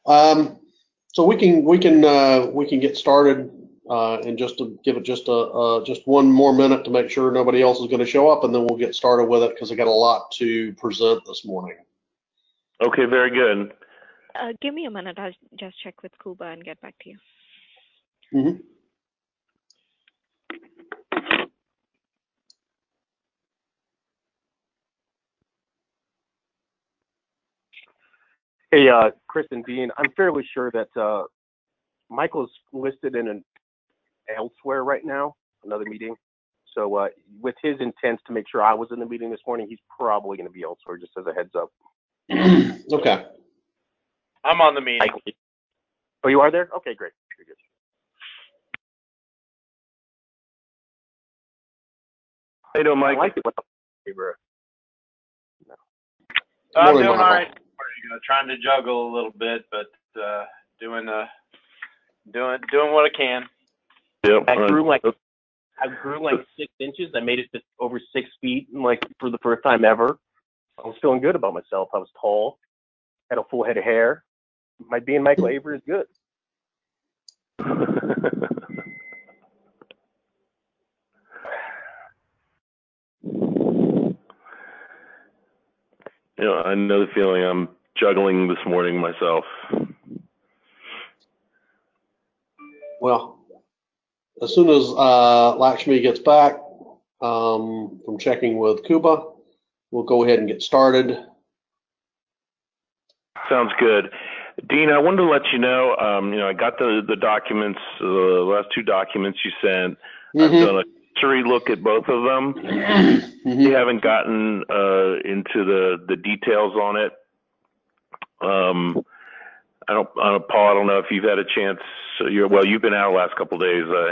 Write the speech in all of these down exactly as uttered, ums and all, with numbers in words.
Um, so we can we can uh, we can get started uh, and just to give it just a uh, just one more minute to make sure nobody else is going to show up, and then we'll get started with it because I got a lot to present this morning. Okay, very good. Uh, give me a minute. I'll just check with Kuba and get back to you. Mm-hmm. Hey, uh, Chris and Dean, I'm fairly sure that uh, Michael's listed in an elsewhere right now, another meeting. So uh, with his intent to make sure I was in the meeting this morning, he's probably going to be elsewhere, just as a heads up. Okay. I'm on the meeting. Michael. Oh, you are there? Okay, great. Very good. How you doing, Mike? I like it. What the no. I'm Morning, doing Michael. all right. You know, trying to juggle a little bit, but uh, doing uh, doing doing what I can. Yep. I grew like I grew like six inches. I made it to over six feet, like for the first time ever. I was feeling good about myself. I was tall, had a full head of hair. My being Michael Aver is good. You know, I know the feeling. I'm juggling this morning myself. Well, as soon as uh, Lakshmi gets back um, from checking with Kuba, we'll go ahead and get started. Sounds good. Dean, I wanted to let you know, um, you know, I got the, the documents, uh, the last two documents you sent. Mm-hmm. I've done a cursory look at both of them. Mm-hmm. We haven't gotten uh, into the, the details on it. Um, I don't, uh, Paul, I don't know if you've had a chance. You're, well, you've been out the last couple of days. Uh,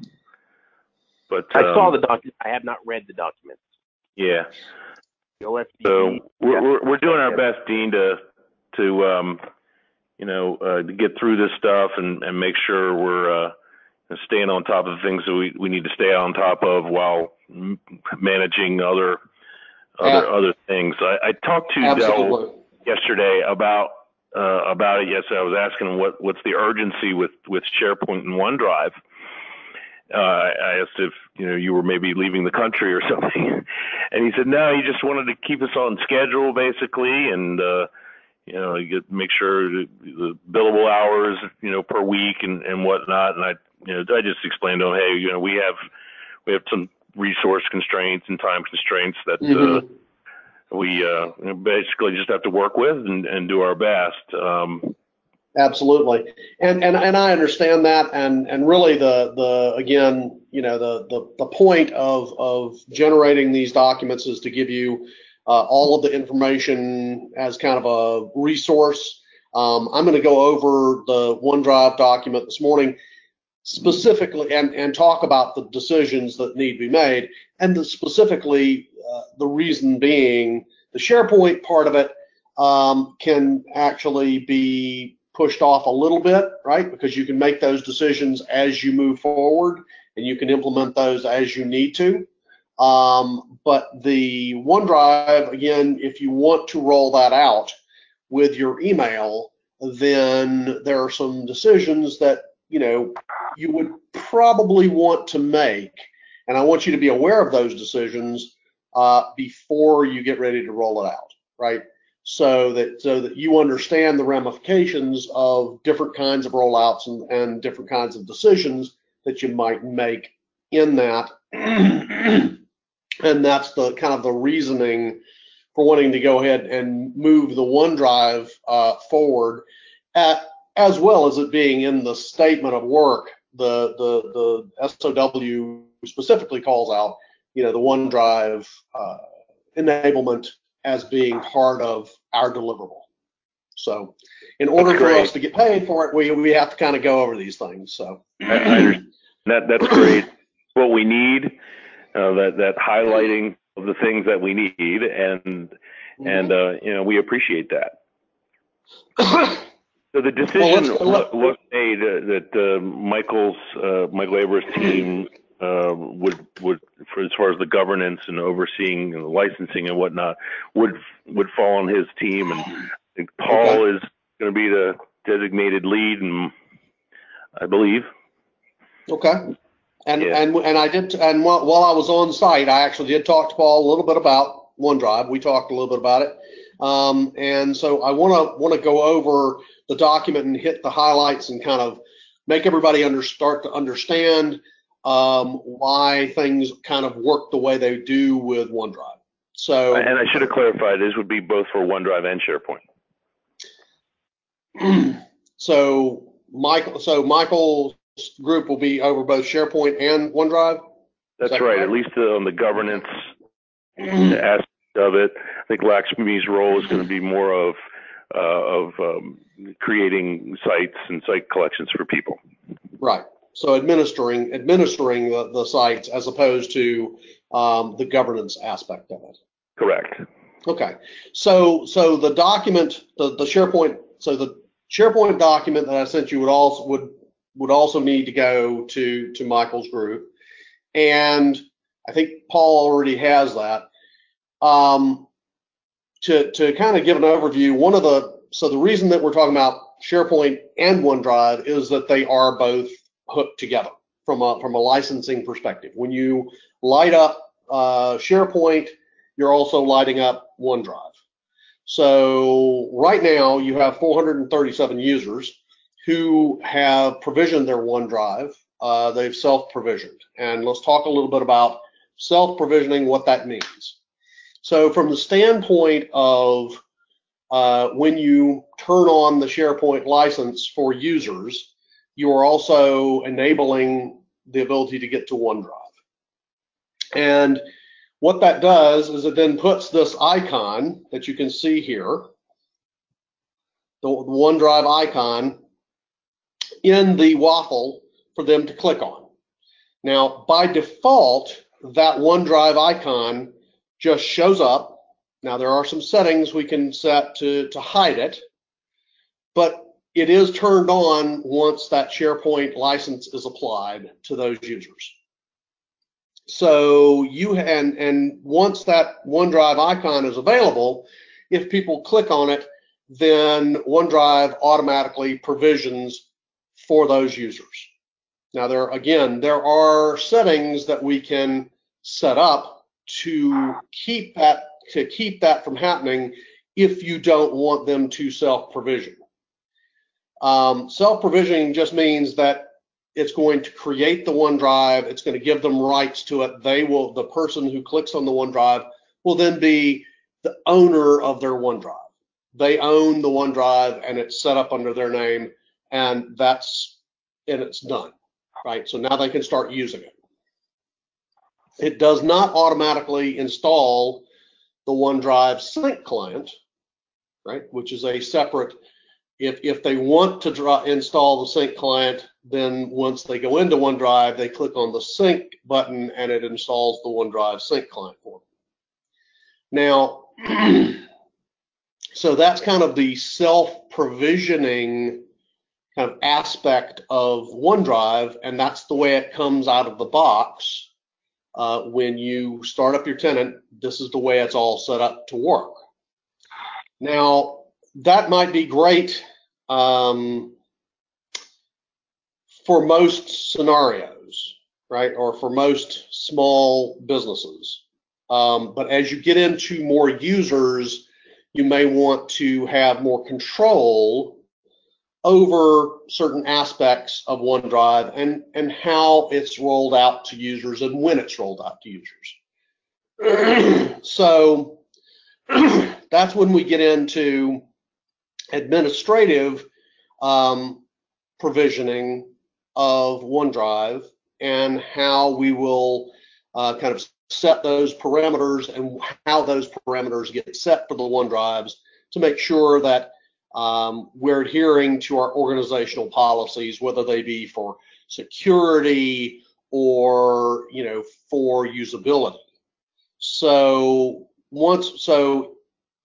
but I um, saw the document. I have not read the documents. Yeah. The O S D. So we're, we're we're doing our best, Dean, to to um, you know uh, to get through this stuff and, and make sure we're uh, staying on top of the things that we, we need to stay on top of while m- managing other other Yeah. other things. I, I talked to Absolutely. Dell yesterday about uh, about it. Yesterday, I was asking him what what's the urgency with with SharePoint and OneDrive. Uh, I asked if you know you were maybe leaving the country or something, and he said no. He just wanted to keep us on schedule, basically, and uh, you know, you get, make sure the, the billable hours, you know, per week and, and whatnot. And I, you know, I just explained to him, hey, you know, we have we have some resource constraints and time constraints that Mm-hmm. uh, we uh, basically just have to work with and, and do our best. Um, Absolutely. And, and, and I understand that. And, and really the, the, again, you know, the, the, the point of, of generating these documents is to give you uh, all of the information as kind of a resource. Um, I'm going to go over the OneDrive document this morning specifically and, and talk about the decisions that need to be made. And the, specifically, uh, the reason being the SharePoint part of it um, can actually be pushed off a little bit, right? Because you can make those decisions as you move forward and you can implement those as you need to. Um, but the OneDrive, again, if you want to roll that out with your email, then there are some decisions that, you know, you would probably want to make. And I want you to be aware of those decisions uh, before you get ready to roll it out, right? So that so that you understand the ramifications of different kinds of rollouts and, and different kinds of decisions that you might make in that. And that's the kind of the reasoning for wanting to go ahead and move the OneDrive uh, forward, at, as well as it being in the statement of work. The the the S O W specifically calls out, you know, the OneDrive uh, enablement as being part of our deliverable. So in order for us to get paid for it, we, we have to kind of go over these things. So I, I understand. That, that's great. What we need, uh, that, that highlighting of the things that we need, and, mm-hmm. and uh, you know, we appreciate that. So the decision well, was made uh, that uh, Michael's, uh, Michael Aver's team Uh, would would for as far as the governance and overseeing and the licensing and whatnot would would fall on his team, and I think Paul okay. is going to be the designated lead, and I believe. Okay. And Yeah. and and I did, and while, while I was on site, I actually did talk to Paul a little bit about OneDrive. We talked a little bit about it, um, and so I want to want to go over the document and hit the highlights and kind of make everybody under start to understand um, why things kind of work the way they do with OneDrive. So, and I should have clarified, this would be both for OneDrive and SharePoint. so Michael, so Michael's group will be over both SharePoint and OneDrive. That's that right. correct? At least uh, on the governance aspect of it, I think Lakshmi's role is going to be more of uh, of um, creating sites and site collections for people. Right. So administering administering the, the sites as opposed to um, the governance aspect of it. Correct. Okay. So so the document, the, the SharePoint, so the SharePoint document that I sent you would also would would also need to go to to Michael's group, and I think Paul already has that. Um, to to kind of give an overview, one of the so the reason that we're talking about SharePoint and OneDrive is that they are both hooked together from a from a licensing perspective. When you light up uh, SharePoint, you're also lighting up OneDrive. So right now you have four hundred thirty-seven users who have provisioned their OneDrive. Uh, they've self-provisioned, and let's talk a little bit about self-provisioning, what that means. So from the standpoint of uh, when you turn on the SharePoint license for users, you are also enabling the ability to get to OneDrive. And what that does is it then puts this icon that you can see here, the, the OneDrive icon, in the waffle for them to click on. Now, by default, that OneDrive icon just shows up. Now, there are some settings we can set to, to hide it, but it is turned on once that SharePoint license is applied to those users. So you and and once that OneDrive icon is available, if people click on it, then OneDrive automatically provisions for those users. Now there again, there are settings that we can set up to keep that to keep that from happening if you don't want them to self-provision. Um, self-provisioning just means that it's going to create the OneDrive. It's going to give them rights to it. They will, the person who clicks on the OneDrive will then be the owner of their OneDrive. They own the OneDrive and it's set up under their name, and that's, and it's done, right? So now they can start using it. It does not automatically install the OneDrive sync client, right? Which is a separate, if, if they want to draw, install the sync client, then once they go into OneDrive, they click on the sync button and it installs the OneDrive sync client for them. Now, so that's kind of the self-provisioning kind of aspect of OneDrive, and that's the way it comes out of the box. Uh, when you start up your tenant, this is the way it's all set up to work. Now, that might be great um, for most scenarios, right, or for most small businesses. Um, but as you get into more users, you may want to have more control over certain aspects of OneDrive and, and how it's rolled out to users and when it's rolled out to users. So that's when we get into administrative um, provisioning of OneDrive and how we will uh, kind of set those parameters and how those parameters get set for the OneDrives to make sure that Um, we're adhering to our organizational policies, whether they be for security or, you know, for usability. So once, so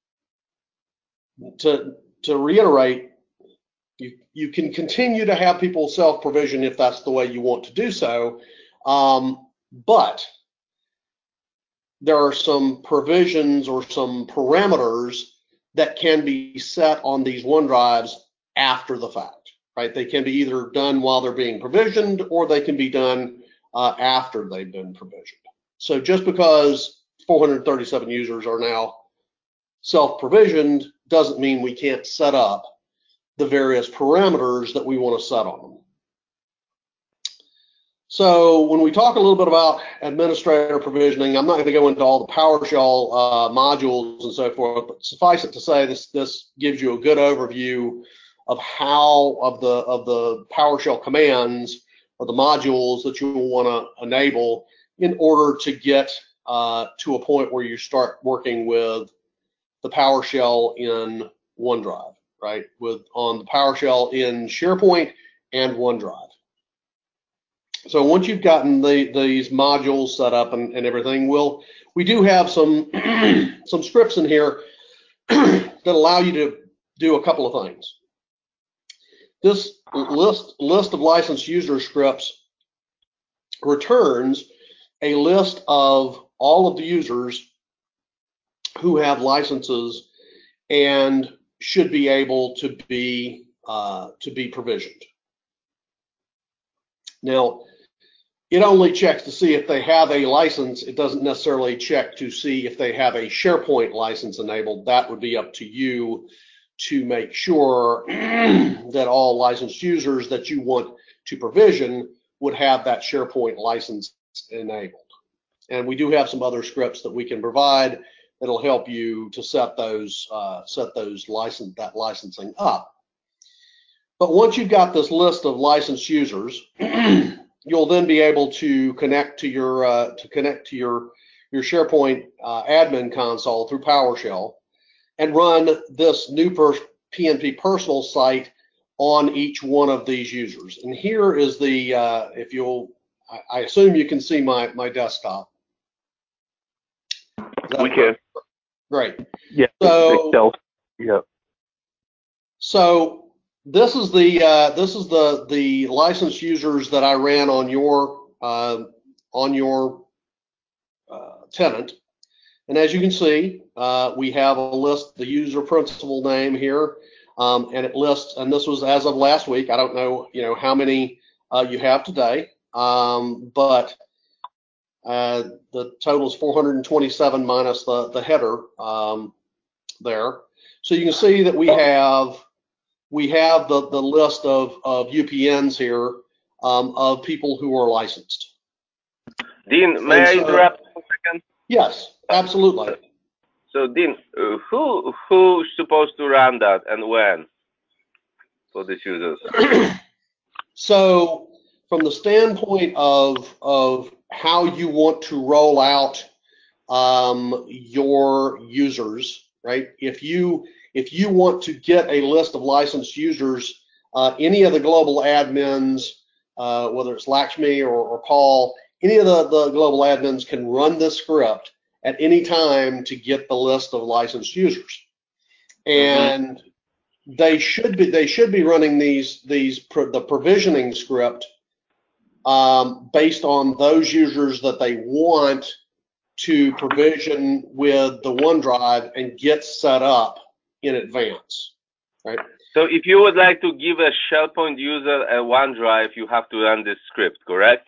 to to reiterate, you you can continue to have people self-provision if that's the way you want to do so, um, but there are some provisions or some parameters that can be set on these OneDrives after the fact, right? They can be either done while they're being provisioned, or they can be done uh, after they've been provisioned. So just because four hundred thirty-seven users are now self-provisioned doesn't mean we can't set up the various parameters that we want to set on them. So when we talk a little bit about administrator provisioning, I'm not going to go into all the PowerShell uh, modules and so forth, but suffice it to say, this this gives you a good overview of how of the of the PowerShell commands or the modules that you will want to enable in order to get uh, to a point where you start working with the PowerShell in OneDrive, right? With on the PowerShell in SharePoint and OneDrive. So once you've gotten the, these modules set up and, and everything, we'll, we do have some, some scripts in here that allow you to do a couple of things. This list, list of licensed user scripts returns a list of all of the users who have licenses and should be able to be, uh, to be provisioned. Now, it only checks to see if they have a license. It doesn't necessarily check to see if they have a SharePoint license enabled. That would be up to you to make sure that all licensed users that you want to provision would have that SharePoint license enabled. And we do have some other scripts that we can provide that'll help you to set those uh, set those license that licensing up. But once you've got this list of licensed users, you'll then be able to connect to your uh, to connect to your your SharePoint uh, admin console through PowerShell and run this new P N P personal site on each one of these users. And here is the uh, if you'll, I, I assume you can see my my desktop. We can. Great. Yeah. So Excel. Yeah. So this is the uh, this is the the licensed users that I ran on your uh, on your uh, tenant, and as you can see, uh, we have a list, the user principal name here, um, and it lists. And this was as of last week. I don't know, you know, how many uh, you have today, um, but uh, the total is four hundred twenty-seven minus the the header um, there. So you can see that we have. We have the, the list of, of U P Ns here um, of people who are licensed. Dean, may I so, interrupt for a second? Yes, absolutely. So, Dean, uh, who who's supposed to run that and when for these users? So, from the standpoint of of how you want to roll out um, your users, right? If you If you want to get a list of licensed users, uh, any of the global admins, uh, whether it's Lakshmi or, or Paul, any of the, the global admins can run this script at any time to get the list of licensed users. And mm-hmm. they should be they should be running these these pro, the provisioning script um, based on those users that they want to provision with the OneDrive and get set up in advance, right? So if you would like to give a SharePoint user a OneDrive, you have to run this script, correct?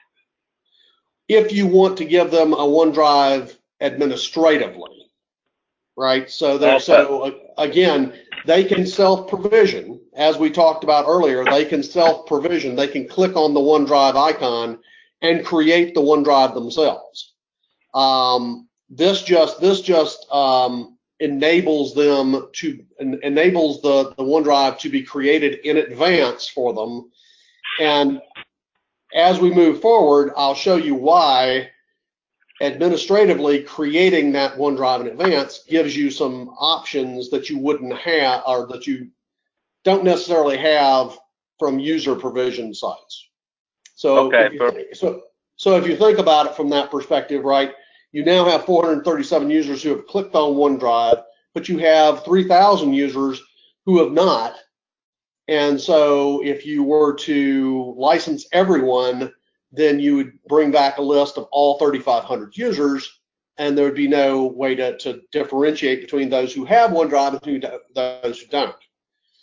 If you want to give them a OneDrive administratively, right? So there, okay. so uh, again, they can self-provision, as we talked about earlier. They can self-provision. They can click on the OneDrive icon and create the OneDrive themselves. Um, this just this just um, enables them to en enables the, the OneDrive to be created in advance for them. And as we move forward, I'll show you why administratively creating that OneDrive in advance gives you some options that you wouldn't have, or that you don't necessarily have from user provision sites. So, okay, if you think, so, so if you think about it from that perspective, right? You now have four hundred thirty-seven users who have clicked on OneDrive, but you have three thousand users who have not. And so if you were to license everyone, then you would bring back a list of all thirty-five hundred users, and there would be no way to, to differentiate between those who have OneDrive and those who don't.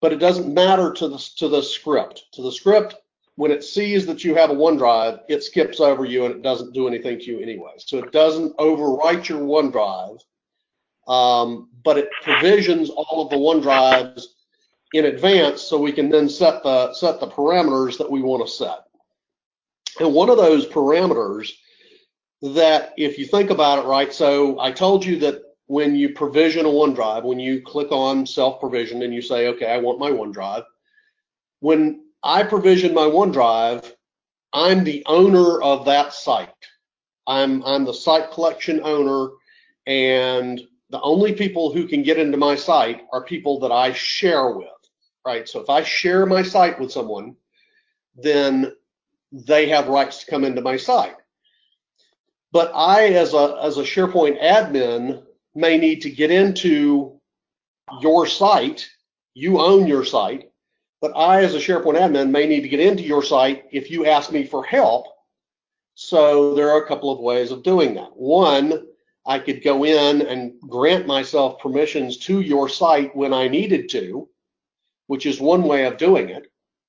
but it doesn't matter to the, to the script. To the script, when it sees that you have a OneDrive, it skips over you and it doesn't do anything to you anyway. So it doesn't overwrite your OneDrive, um, but it provisions all of the OneDrives in advance so we can then set the, set the parameters that we want to set. And one of those parameters that, if you think about it, right, so I told you that when you provision a OneDrive, when you click on self-provision and you say, okay, I want my OneDrive, when I provision my OneDrive, I'm the owner of that site. I'm, I'm the site collection owner, and the only people who can get into my site are people that I share with, right? So if I share my site with someone, then they have rights to come into my site. But I, as a, as a SharePoint admin, may need to get into your site. You own your site, but I, as a SharePoint admin, may need to get into your site if you ask me for help. So there are a couple of ways of doing that. One, I could go in and grant myself permissions to your site when I needed to, which is one way of doing it.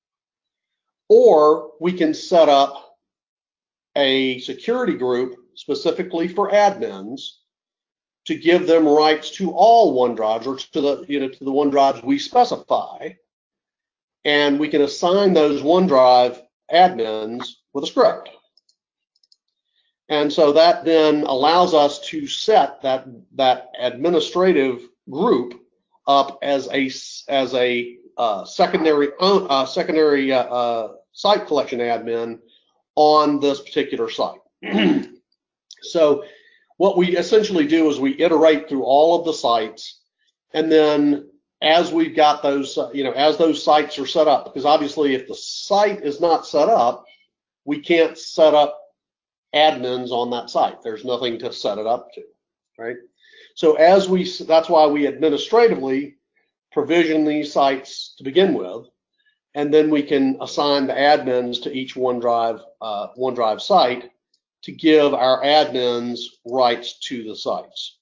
Or we can set up a security group specifically for admins to give them rights to all OneDrives, or to the, you know, to the OneDrives we specify, and we can assign those OneDrive admins with a script. And so that then allows us to set that that administrative group up as a as a uh, secondary uh, secondary uh, uh, site collection admin on this particular site. So what we essentially do is we iterate through all of the sites, and then as we've got those, uh, you know, as those sites are set up, because obviously if the site is not set up, we can't set up admins on that site. There's nothing to set it up to, right? So as we, that's why we administratively provision these sites to begin with, and then we can assign the admins to each OneDrive, uh, OneDrive site to give our admins rights to the sites.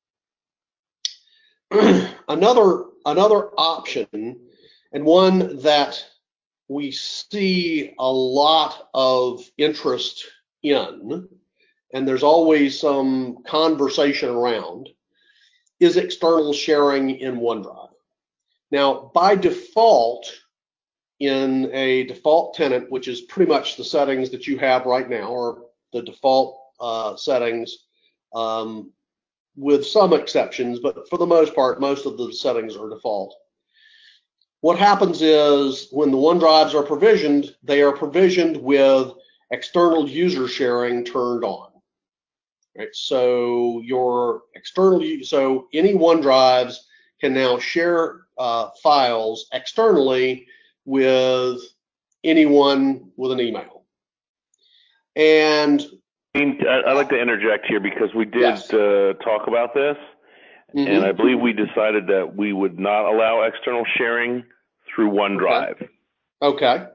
another, another option, and one that we see a lot of interest in, and there's always some conversation around, is external sharing in OneDrive. Now, by default, in a default tenant, which is pretty much the settings that you have right now, or the default uh, settings, um, with some exceptions, but for the most part, most of the settings are default. What happens is when the OneDrives are provisioned, they are provisioned with external user sharing turned on. Right? So your external, so any OneDrives can now share uh, files externally with anyone with an email. And I'd like to interject here because we did yes. uh, talk about this, mm-hmm. and I believe we decided that we would not allow external sharing through OneDrive. Okay. okay.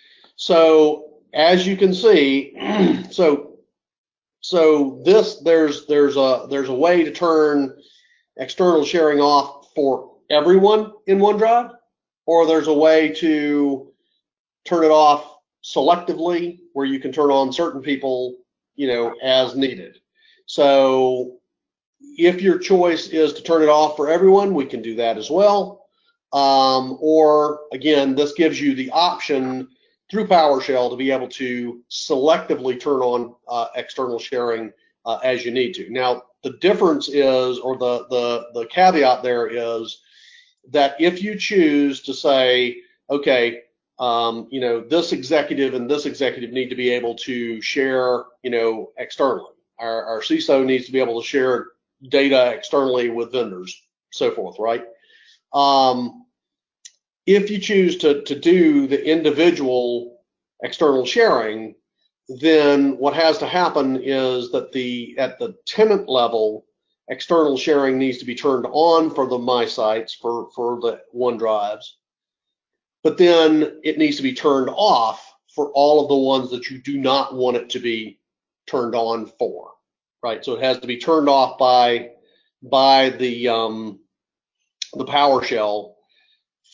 So as you can see, so so this there's there's a there's a way to turn external sharing off for everyone in OneDrive, or there's a way to turn it off selectively where you can turn on certain people, you know, as needed. So if your choice is to turn it off for everyone, we can do that as well. Um, or again, this gives you the option through PowerShell to be able to selectively turn on uh, external sharing uh, as you need to. Now, the difference is, or the, the, the caveat there is that if you choose to say, okay, um, you know, this executive and this executive need to be able to share, you know, externally. Our, our C I S O needs to be able to share data externally with vendors, so forth, right? Um, if you choose to, to do the individual external sharing, then what has to happen is that the at the tenant level, external sharing needs to be turned on for the My Sites, for, for the OneDrives, but then it needs to be turned off for all of the ones that you do not want it to be turned on for, right? So it has to be turned off by by the um, the PowerShell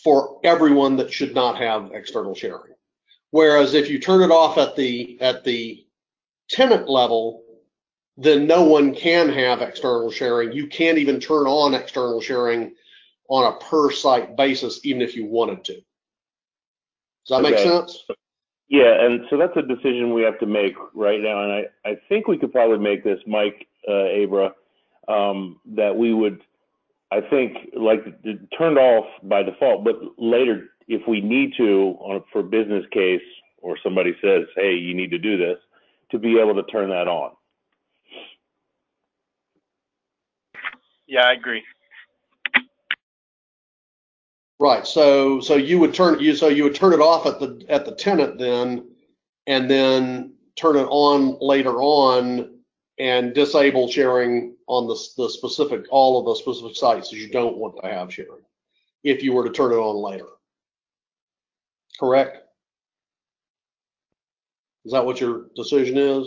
for everyone that should not have external sharing. Whereas if you turn it off at the at the tenant level, then no one can have external sharing. You can't even turn on external sharing on a per site basis, even if you wanted to. Does that make Okay. sense? Yeah, and so that's a decision we have to make right now, and I, I think we could probably make this, Mike, uh, Abra, um, that we would, I think, like turned off by default, but later, if we need to, on for business case, or somebody says, hey, you need to do this, to be able to turn that on. Yeah, I agree. Right. So so you would turn you so you would turn it off at the at the tenant then, and then turn it on later on and disable sharing on the the specific all of the specific sites that you don't want to have sharing if you were to turn it on later. Correct? Is that what your decision is?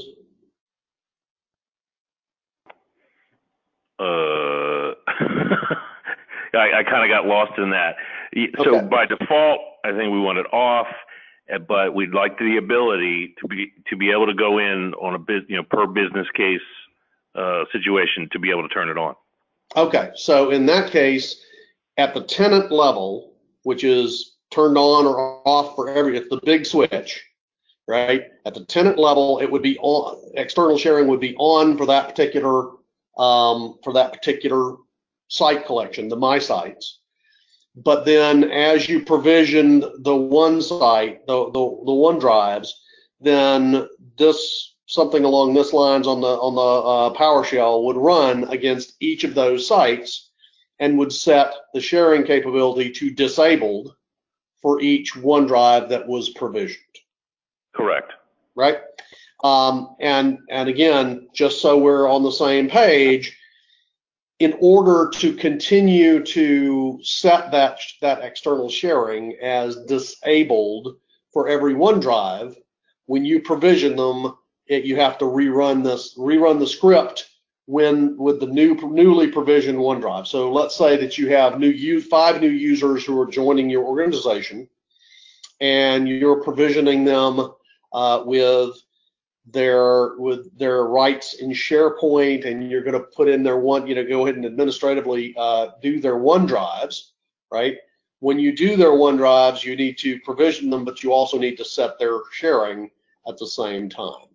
Uh, I, I kind of got lost in that. So Okay. by default, I think we want it off, but we'd like the ability to be to be able to go in on a bus you know per business case uh, situation to be able to turn it on. Okay. So in that case, at the tenant level, which is turned on or off for every, it's the big switch, right? At the tenant level, it would be on, external sharing would be on for that particular um, for that particular site collection, the My Sites. But then as you provisioned the one site, the, the, the OneDrives, then this, something along this lines on the, on the uh, PowerShell would run against each of those sites and would set the sharing capability to disabled for each OneDrive that was provisioned. Correct. Right? Um, and, and again, just so we're on the same page, in order to continue to set that, that external sharing as disabled for every OneDrive, when you provision them, it, you have to rerun this, rerun the script when with the new newly provisioned OneDrive. So let's say that you have new five new users who are joining your organization, and you're provisioning them uh, with their with their rights in SharePoint, and you're going to put in their one, you know, go ahead and administratively uh, do their OneDrives, right? When you do their OneDrives, you need to provision them, but you also need to set their sharing at the same time.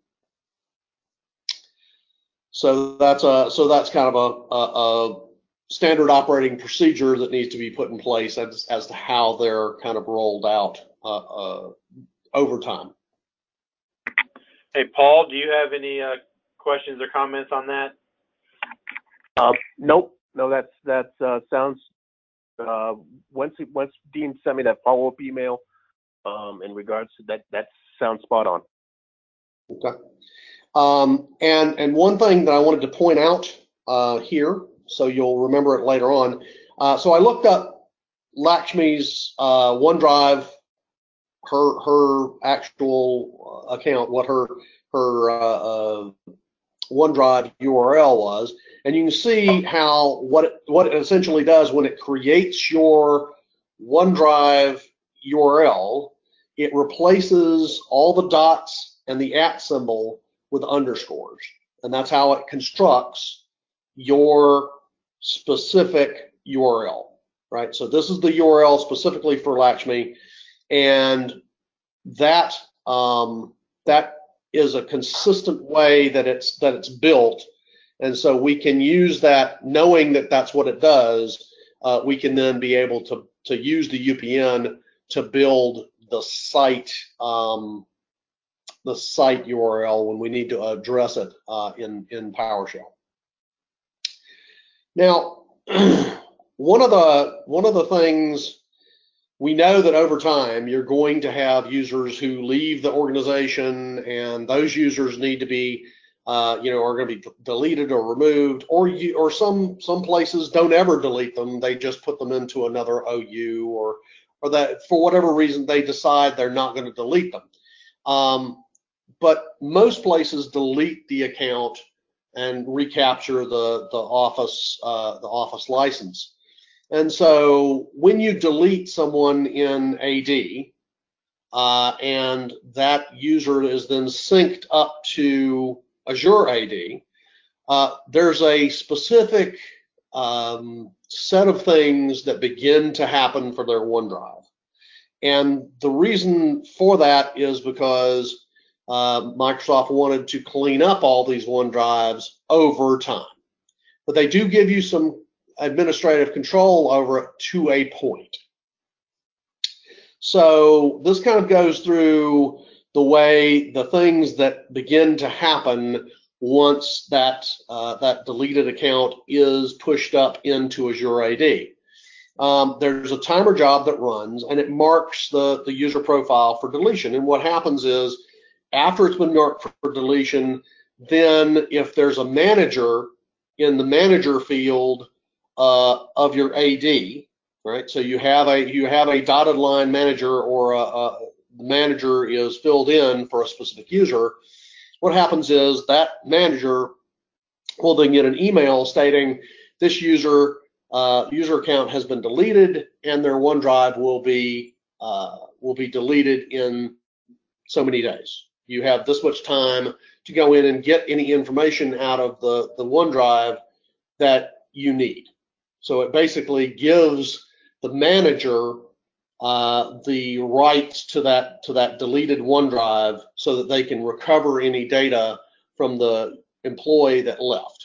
So that's a so that's kind of a, a, a standard operating procedure that needs to be put in place as, as to how they're kind of rolled out uh, uh, over time. Hey, Paul, do you have any uh, questions or comments on that? Uh, nope, no, that's that uh, sounds. Uh, once once Dean sent me that follow up email um, in regards to that, that sounds spot on. Okay. Um, and and one thing that I wanted to point out uh, here, so you'll remember it later on. Uh, so I looked up Lakshmi's uh, OneDrive, her her actual account, what her her uh, uh, OneDrive U R L was, and you can see how what it, what it essentially does when it creates your OneDrive U R L, it replaces all the dots and the at symbol with underscores, and that's how it constructs your specific U R L, right? So this is the U R L specifically for Lakshmi, and that um, that is a consistent way that it's that it's built, and so we can use that, knowing that that's what it does. Uh, we can then be able to to use the U P N to build the site um, the site U R L when we need to address it uh, in in PowerShell. Now, one of the one of the things we know that over time you're going to have users who leave the organization, and those users need to be, uh, you know, are going to be deleted or removed, or you, or some some places don't ever delete them. They just put them into another O U, or or that for whatever reason they decide they're not going to delete them. Um, but most places delete the account and recapture the the Office uh, the Office license. And so when you delete someone in A D, uh, and that user is then synced up to Azure A D, uh, there's a specific um, set of things that begin to happen for their OneDrive. And the reason for that is because uh, Microsoft wanted to clean up all these OneDrives over time. But they do give you some administrative control over it to a point. So this kind of goes through the way the things that begin to happen once that uh, that deleted account is pushed up into Azure A D. Um, there's a timer job that runs, and it marks the, the user profile for deletion. And what happens is, after it's been marked for deletion, then if there's a manager in the manager field uh, of your A D, right? So you have a you have a dotted line manager, or a, a the manager is filled in for a specific user. What happens is that manager will then get an email stating this user uh, user account has been deleted, and their OneDrive will be uh, will be deleted in so many days. You have this much time to go in and get any information out of the the OneDrive that you need. So it basically gives the manager uh, the rights to that to that deleted OneDrive so that they can recover any data from the employee that left.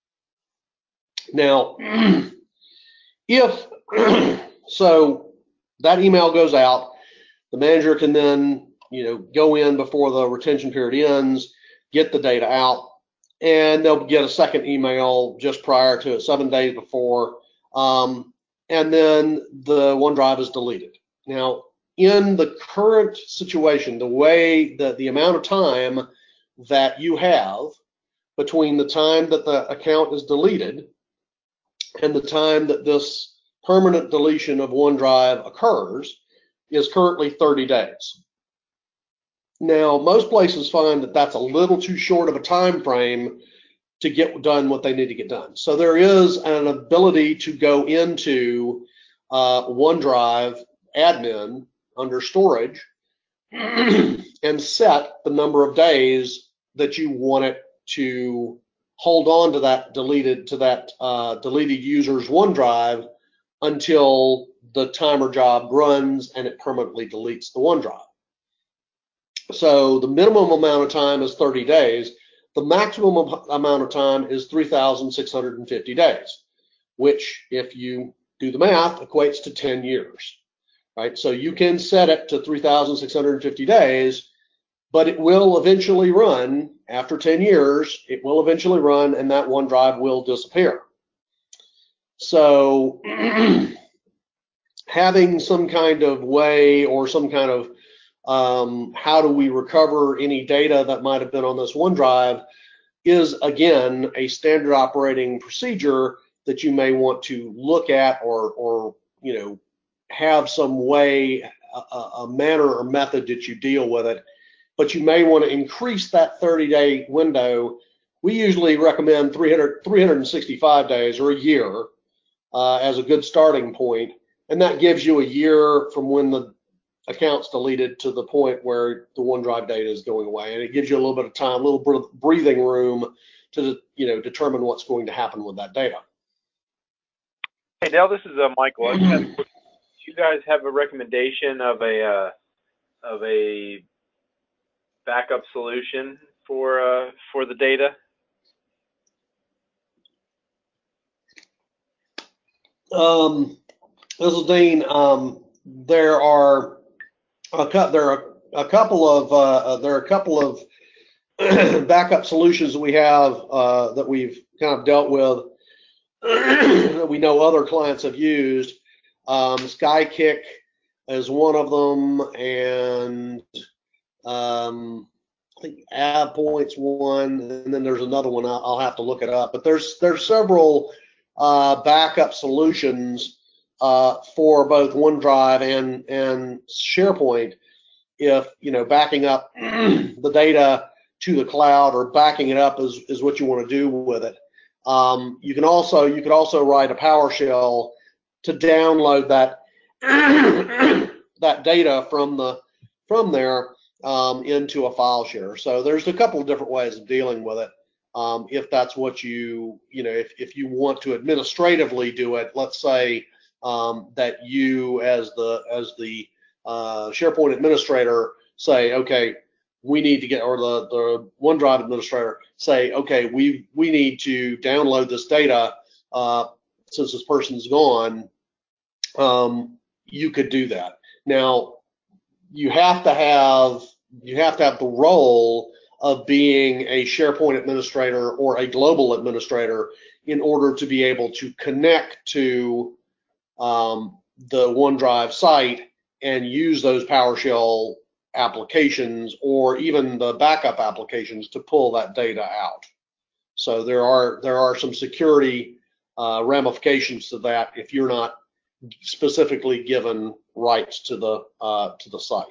Now, if so, that email goes out, the manager can then, you know, go in before the retention period ends, get the data out, and they'll get a second email just prior to it, seven days before, um, and then the OneDrive is deleted. Now, in the current situation, the way that the amount of time that you have between the time that the account is deleted and the time that this permanent deletion of OneDrive occurs is currently thirty days. Now, most places find that that's a little too short of a time frame to get done what they need to get done. So there is an ability to go into uh, OneDrive admin under storage and set the number of days that you want it to hold on to that deleted to that uh, deleted user's OneDrive until the timer job runs and it permanently deletes the OneDrive. So the minimum amount of time is thirty days. The maximum amount of time is three thousand six hundred fifty days, which, if you do the math, equates to ten years, right? So you can set it to three thousand six hundred fifty days, but it will eventually run after ten years. It will eventually run, and that OneDrive will disappear. So having some kind of way or some kind of um, how do we recover any data that might have been on this OneDrive is, again, a standard operating procedure that you may want to look at, or, or you know, have some way, a, a manner or method that you deal with it. But you may want to increase that thirty day window. We usually recommend three hundred, three hundred sixty-five days, or a year, uh, as a good starting point. And that gives you a year from when the account's deleted to the point where the OneDrive data is going away. And it gives you a little bit of time, a little breathing room to, you know, determine what's going to happen with that data. Hey, Dale, this is uh, Michael. I just had a quick, do you guys have a recommendation of a uh, of a backup solution for uh, for the data? Um, this is Dean. Um, there are a couple. There are a couple of uh, there are a couple of backup solutions that we have uh, that we've kind of dealt with that we know other clients have used. Um, Skykick is one of them, and um, I think AvePoint's one, and then there's another one. I'll, I'll have to look it up. But there's there's several uh, backup solutions uh, for both OneDrive and and SharePoint. If you know backing up the data to the cloud, or backing it up is is what you want to do with it. Um, you can also you could also write a PowerShell to download that that data from the from there um, into a file share. So there's a couple of different ways of dealing with it. Um, if that's what you, you know, if, if you want to administratively do it, let's say um, that you as the as the uh, SharePoint administrator say, okay, we need to get, or the, the OneDrive administrator say, okay, we we need to download this data uh, since this person's gone. Um, you could do that. Now, you have to have you have to have the role of being a SharePoint administrator or a global administrator in order to be able to connect to um, the OneDrive site and use those PowerShell applications or even the backup applications to pull that data out. So there are there are some security uh, ramifications to that if you're not specifically given rights to the uh, to the site.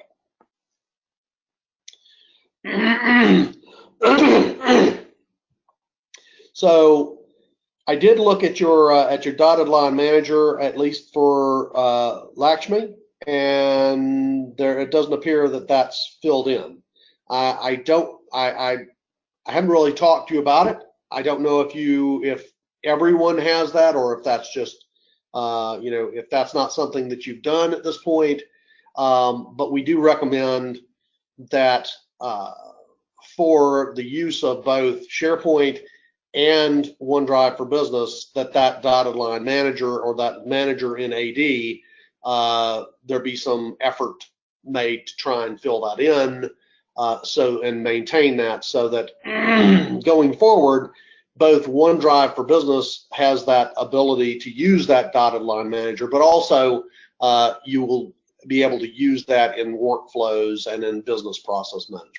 So I did look at your uh, at your dotted line manager, at least for uh, Lakshmi, and there it doesn't appear that that's filled in. I, I don't I, I I haven't really talked to you about it. I don't know if you if everyone has that or if that's just uh, you know if that's not something that you've done at this point. Um, but we do recommend that uh, for the use of both SharePoint and OneDrive for Business, that that dotted line manager or that manager in A D, uh, there be some effort made to try and fill that in, uh, so and maintain that, so that going forward, both OneDrive for Business has that ability to use that dotted line manager, but also uh, you will be able to use that in workflows and in business process management.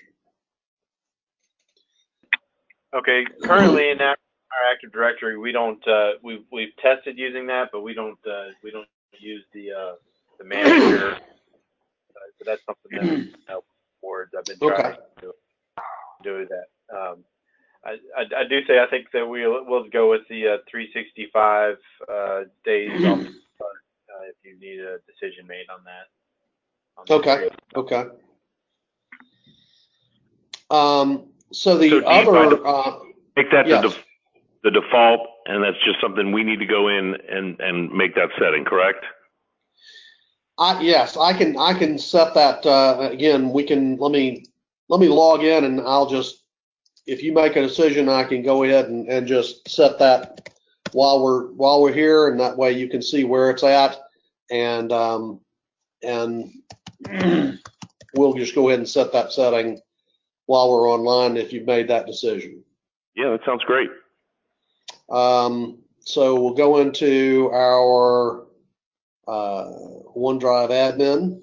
Okay, currently in our Active Directory, we don't uh, we've we've tested using that, but we don't uh, we don't use the uh, the manager. Uh, so that's something that we help towards. I've been trying Okay. to do that. Um, I, I I do say I think that we'll we'll go with the uh, three sixty-five uh, days off the start, uh, if you need a decision made on that. On the Okay. trade. Okay. Um, so the So do you other, find- uh, Make that yes. the, def- the default, and that's just something we need to go in and, and make that setting, correct? I, yes, I can I can set that uh, again. We can let me let me log in and I'll just, if you make a decision, I can go ahead and, and just set that while we're while we're here, and that way you can see where it's at, and um, and we'll just go ahead and set that setting while we're online if you've made that decision. Yeah, that sounds great. Um, so we'll go into our uh, OneDrive admin.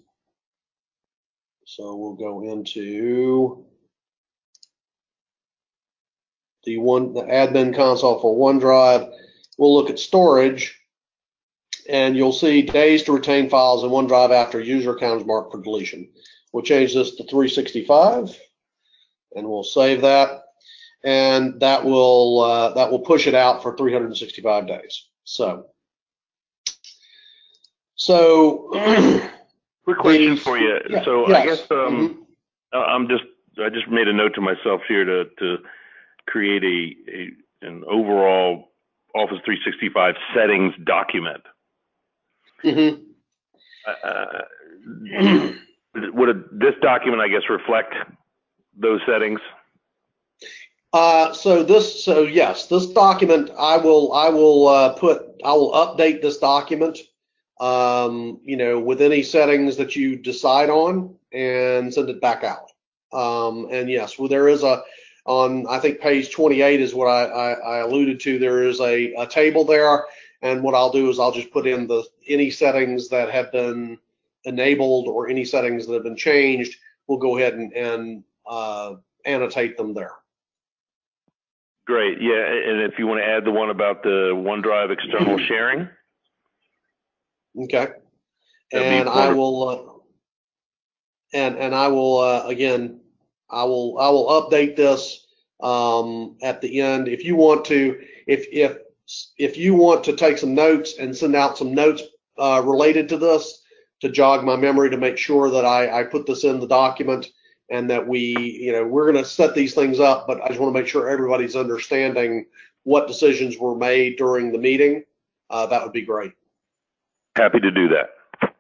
So we'll go into the one the admin console for OneDrive. We'll look at storage, and you'll see days to retain files in OneDrive after user account is marked for deletion. We'll change this to three sixty-five, and we'll save that, and that will uh, that will push it out for three hundred sixty-five days. So, so Quick question the- for you. yeah, so yes. I guess um, Mhm. I'm just I just made a note to myself here to to create a, a an overall Office three sixty-five settings document. Mhm. Uh, would a, this document, I guess, reflect those settings? Uh, so this, so yes, this document, I will, I will uh, put, I will update this document, um, you know, with any settings that you decide on, and send it back out. Um, and yes, well, there is a, on I think page twenty-eight is what I, I, I alluded to. There is a, a table there, and what I'll do is I'll just put in the any settings that have been enabled or any settings that have been changed. We'll go ahead and, and uh, annotate them there. Great. Yeah, and if you want to add the one about the OneDrive external sharing. Okay. That'd be And I wonderful. will, uh, and and I will uh, again, I will I will update this um, at the end. If you want to, if if if you want to take some notes and send out some notes uh, related to this to jog my memory to make sure that I, I put this in the document and that we, you know, we're going to set these things up, but I just want to make sure everybody's understanding what decisions were made during the meeting. Uh, that would be great. Happy to do that.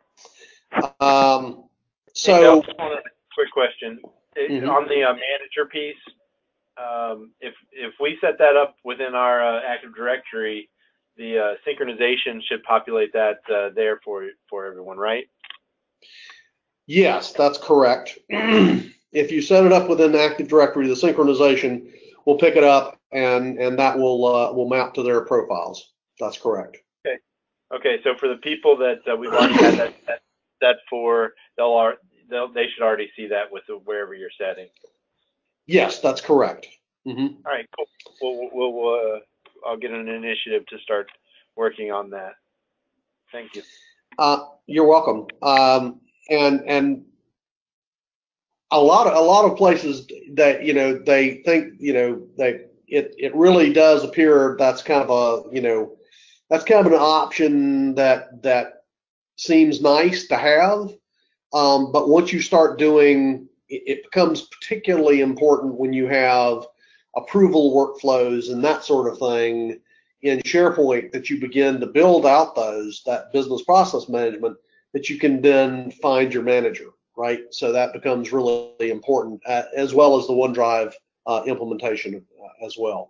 Um, Hey, Del, so, just one quick question. Mhm. On the uh, manager piece, um, if if we set that up within our uh, Active Directory, the uh, synchronization should populate that uh, there for for everyone, right? yes, that's correct. If you set it up within Active Directory, the synchronization will pick it up and and that will uh, will map to their profiles. That's correct. Okay. Okay. So for the people that uh, we've already had that, that set for, they'll, are, they'll they should already see that with the, wherever you're setting. Yes, that's correct. Mm-hmm. All right. Cool. We'll we'll, we'll uh, I'll get an initiative to start working on that. Thank you. Uh, you're welcome. Um, and and a lot of a lot of places that you know they think you know they it it really does appear that's kind of a you know that's kind of an option that that seems nice to have. Um, but once you start doing, it, it becomes particularly important when you have approval workflows and that sort of thing in SharePoint that you begin to build out those, that business process management, that you can then find your manager, right? So that becomes really important, uh, as well as the OneDrive uh, implementation uh, as well.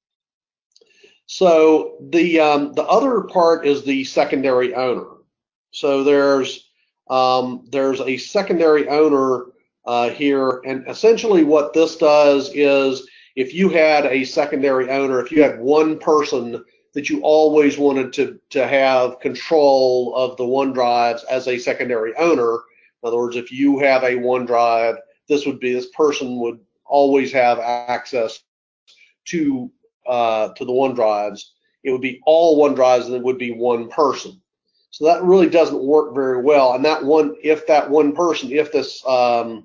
So the um, the other part is the secondary owner. So there's um, there's a secondary owner uh, here, and essentially what this does is if you had a secondary owner, if you had one person that you always wanted to to have control of the OneDrives as a secondary owner, in other words, if you have a OneDrive, this would be this person would always have access to uh, to the OneDrives. It would be all OneDrives, and it would be one person. So that really doesn't work very well. And that one, if that one person, if this um,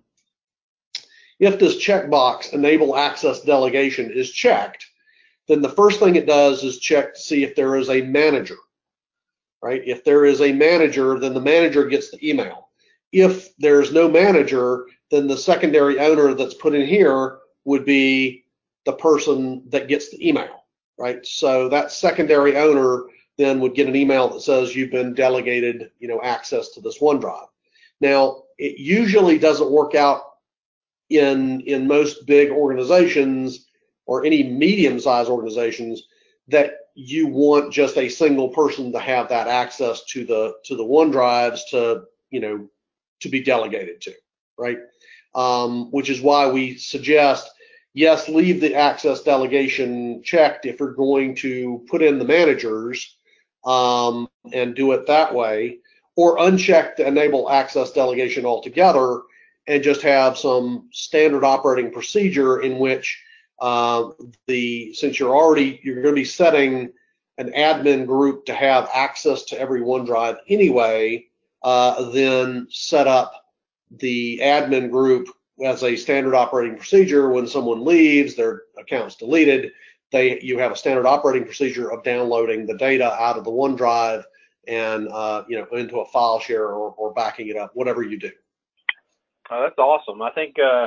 if this checkbox enable access delegation is checked, then the first thing it does is check to see if there is a manager, right? If there is a manager, then the manager gets the email. If there's no manager, then the secondary owner that's put in here would be the person that gets the email, right? So that secondary owner then would get an email that says you've been delegated, you know, access to this OneDrive. Now, it usually doesn't work out in in most big organizations or any medium-sized organizations that you want just a single person to have that access to the to the OneDrives to, you know, to be delegated to, right? Um, which is why we suggest, yes, leave the access delegation checked if you're going to put in the managers um, and do it that way, or uncheck to enable access delegation altogether and just have some standard operating procedure in which uh, the since you're already you're going to be setting an admin group to have access to every OneDrive anyway, uh, then set up the admin group as a standard operating procedure. When someone leaves, their account's deleted, they you have a standard operating procedure of downloading the data out of the OneDrive and uh, you know into a file share or, or backing it up, whatever you do. Oh, that's awesome. I think uh,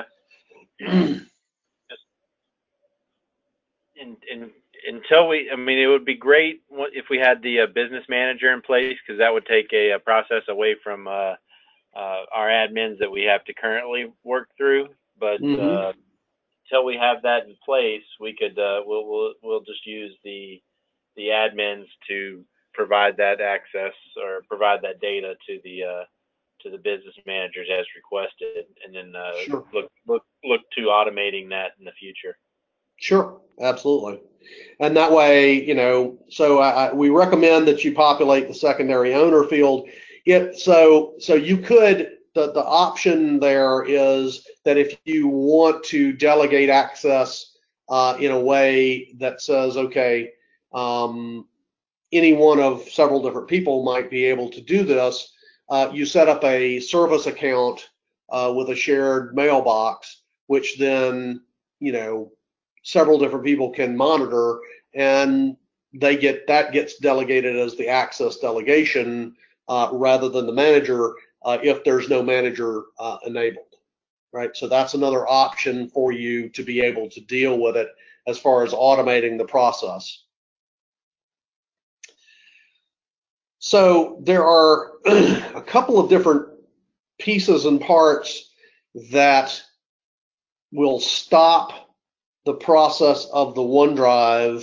just in, in, until we, I mean, it would be great if we had the uh, business manager in place, because that would take a, a process away from uh, uh, our admins that we have to currently work through. But Mm-hmm. uh, until we have that in place, we could uh, we'll, we'll we'll just use the the admins to provide that access or provide that data to the uh, to the business managers as requested, and then uh, Sure. look look look to automating that in the future. Sure, absolutely. And that way, you know, so I, we recommend that you populate the secondary owner field. It so so you could the the option there is that if you want to delegate access uh, in a way that says, okay, um, any one of several different people might be able to do this. Uh, you set up a service account uh, with a shared mailbox, which then, you know, several different people can monitor, and they get that gets delegated as the access delegation uh, rather than the manager uh, if there's no manager uh, enabled, right? So that's another option for you to be able to deal with it as far as automating the process. So there are a couple of different pieces and parts that will stop the process of the OneDrive,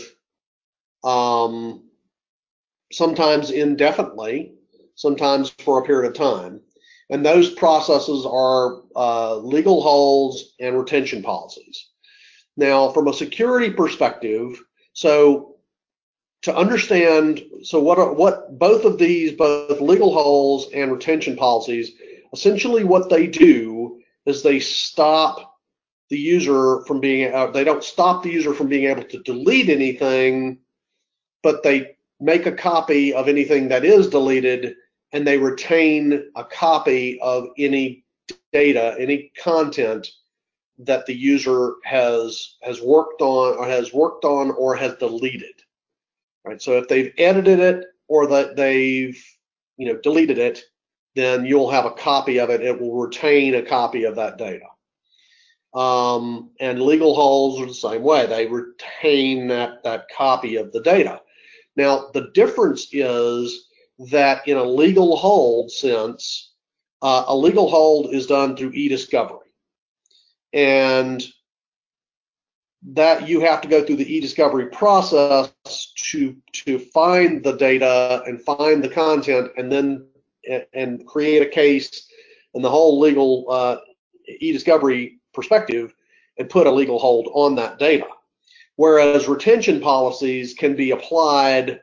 um, sometimes indefinitely, sometimes for a period of time. And those processes are uh, legal holds and retention policies. Now, from a security perspective, so to understand, so what are, what both of these, both legal holds and retention policies, essentially what they do is they stop the user from being, uh, they don't stop the user from being able to delete anything, but they make a copy of anything that is deleted, and they retain a copy of any data, any content that the user has has worked on or has worked on or has deleted. Right? So if they've edited it or that they've you know deleted it, then you'll have a copy of it. It will retain a copy of that data. Um, and legal holds are the same way. They retain that, that copy of the data. Now, the difference is that in a legal hold sense, uh, a legal hold is done through e-discovery. And that you have to go through the e-discovery process to, to find the data and find the content and then and create a case and the whole legal uh, e-discovery perspective and put a legal hold on that data. Whereas retention policies can be applied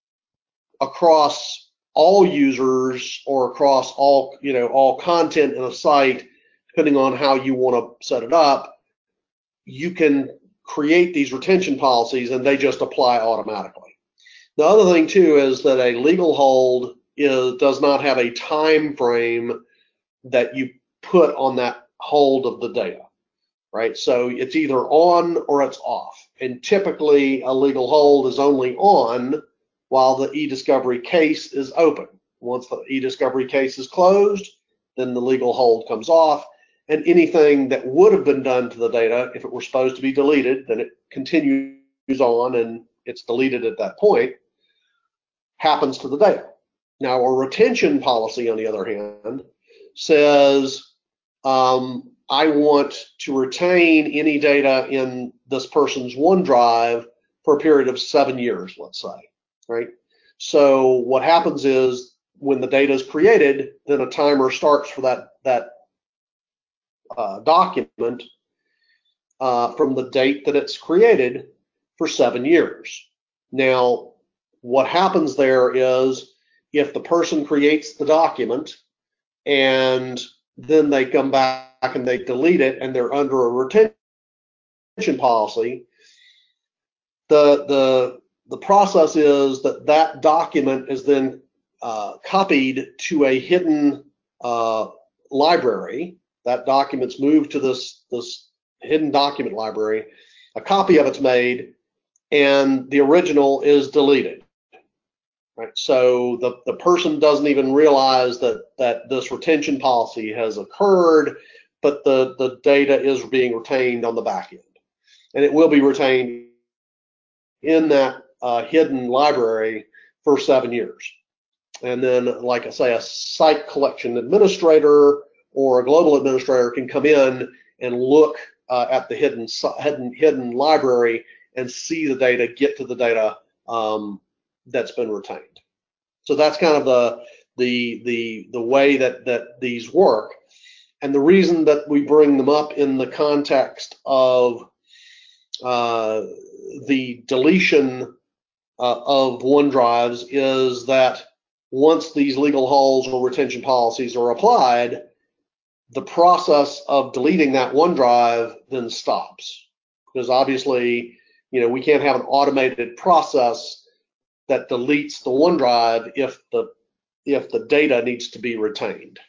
across all users or across all, you know, all content in a site, depending on how you want to set it up. You can create these retention policies and they just apply automatically. The other thing too is that a legal hold is, does not have a time frame that you put on that hold of the data, right? So it's either on or it's off. And typically a legal hold is only on while the e-discovery case is open. Once the e-discovery case is closed, then the legal hold comes off, and anything that would have been done to the data, if it were supposed to be deleted, then it continues on and it's deleted at that point, happens to the data. Now, a retention policy, on the other hand, says, um, I want to retain any data in this person's OneDrive for a period of seven years, let's say, right? So what happens is when the data is created, then a timer starts for that, that uh, document uh, from the date that it's created for seven years. Now, what happens there is if the person creates the document and then they come back and they delete it and they're under a retention policy, the the the process is that that document is then uh, copied to a hidden uh, library. That document's moved to this this hidden document library. A copy of it's made, and the original is deleted. Right? So the, the person doesn't even realize that, that this retention policy has occurred, but the, the data is being retained on the back end. And it will be retained in that uh, hidden library for seven years. And then, like I say, a site collection administrator or a global administrator can come in and look uh, at the hidden, hidden, hidden library and see the data, get to the data um, that's been retained. So that's kind of the the the the way that that these work. And the reason that we bring them up in the context of uh, the deletion uh, of OneDrives is that once these legal holds or retention policies are applied, the process of deleting that OneDrive then stops. Because obviously, you know, we can't have an automated process that deletes the OneDrive if the if the data needs to be retained.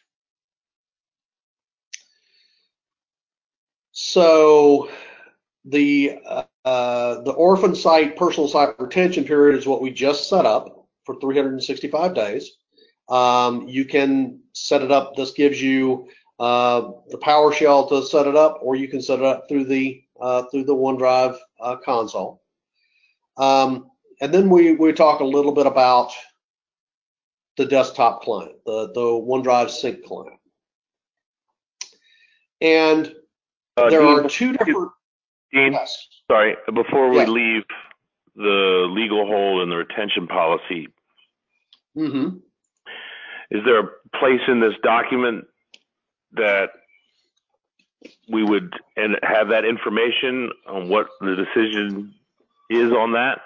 So the uh, uh, the orphan site personal site retention period is what we just set up for three hundred sixty-five days. Um, you can set it up. This gives you uh, the PowerShell to set it up, or you can set it up through the uh, through the OneDrive uh, console. Um, and then we we talk a little bit about the desktop client, the the OneDrive Sync client, and Uh, there Dean, are two different. Dean, Yes. sorry, before we Yes. leave the legal hold and the retention policy, Mm-hmm. is there a place in this document that we would and have that information on what the decision is on that?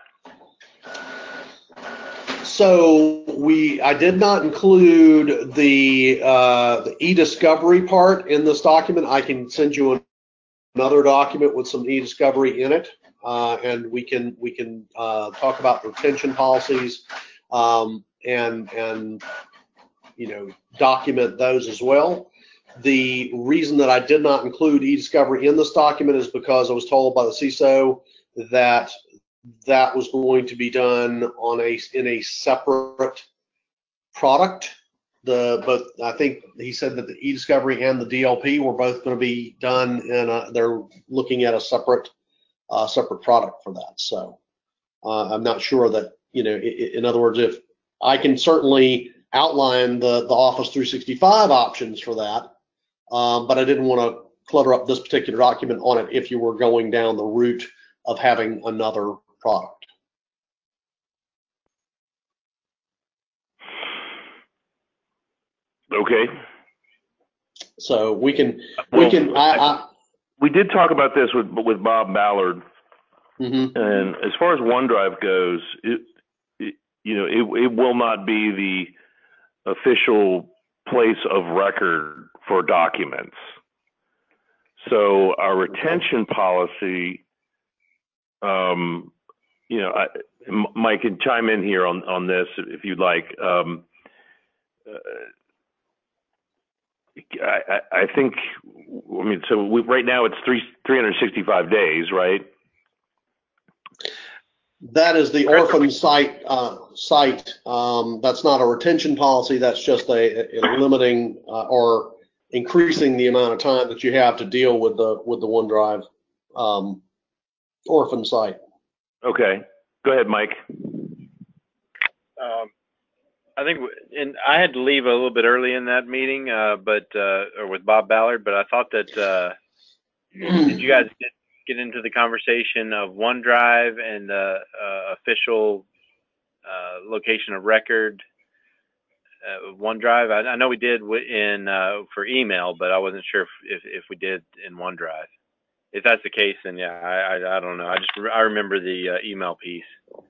So we, I did not include the uh, the e-discovery part in this document. I can send you another document with some e-discovery in it, uh, and we can we can uh, talk about retention policies um, and and you know document those as well. The reason that I did not include e-discovery in this document is because I was told by the C I S O that that was going to be done on a in a separate product. The but I think he said that the e-discovery and the D L P were both going to be done in a, they're looking at a separate uh, separate product for that. So uh, I'm not sure that you know. In, in other words, if I can certainly outline the the Office three sixty-five options for that, um, but I didn't want to clutter up this particular document on it if you were going down the route of having another product. Okay. So we can Well, we can I, I we did talk about this with with Bob Ballard, mm-hmm. and as far as OneDrive goes, it, it you know it it will not be the official place of record for documents. So our retention policy, um, you know, I, Mike can chime in here on on this if you'd like. Um, uh, I, I think, I mean, so we, right now it's three, three hundred sixty-five days, right? That is the orphan site uh, site. Um, that's not a retention policy. That's just a, a limiting uh, or increasing the amount of time that you have to deal with the with the OneDrive um, orphan site. Okay, go ahead, Mike. Um, I think, and I had to leave a little bit early in that meeting, uh, but uh, or with Bob Ballard. But I thought that uh, did you guys get, get into the conversation of OneDrive and the uh, official uh, location of record uh, of OneDrive? I, I know we did in uh, for email, but I wasn't sure if, if, if we did in OneDrive. If that's the case, then yeah, I I, I don't know. I just I remember the uh, email piece.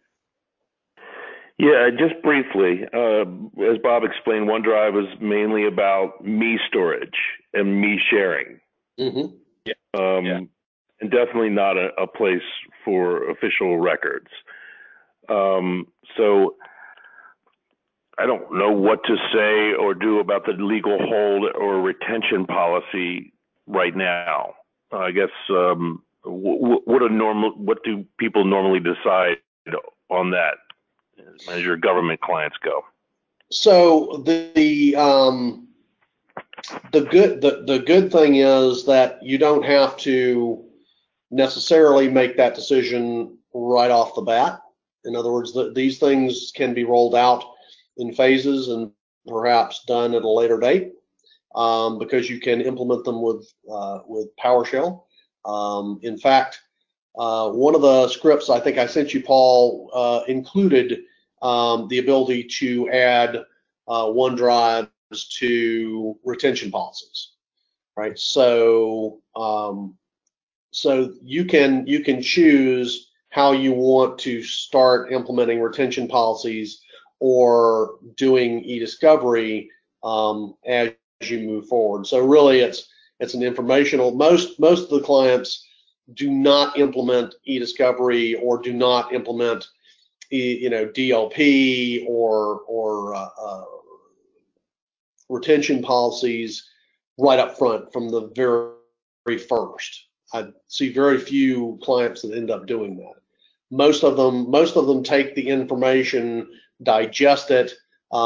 Yeah, just briefly, uh, as Bob explained, OneDrive is mainly about me storage and me sharing. Mm-hmm. Yeah. Um, yeah. And definitely not a, a place for official records. Um, so I don't know what to say or do about the legal hold or retention policy right now. Uh, I guess um, w- what a normal, what do people normally decide on that as your government clients go? So the, the um the good the, the good thing is that you don't have to necessarily make that decision right off the bat. In other words, the, these things can be rolled out in phases and perhaps done at a later date um, because you can implement them with uh, with PowerShell. Um, in fact, uh, one of the scripts I think I sent you, Paul, uh, included um, the ability to add uh, OneDrives to retention policies, right? So um, so you can you can choose how you want to start implementing retention policies or doing e-discovery um, as you move forward. So really, it's it's an informational. Most most of the clients do not implement e-discovery or do not implement e, you know D L P or or uh, uh, retention policies right up front from the very, very first. I see very few clients that end up doing that. Most of them, most of them take the information, digest it, um,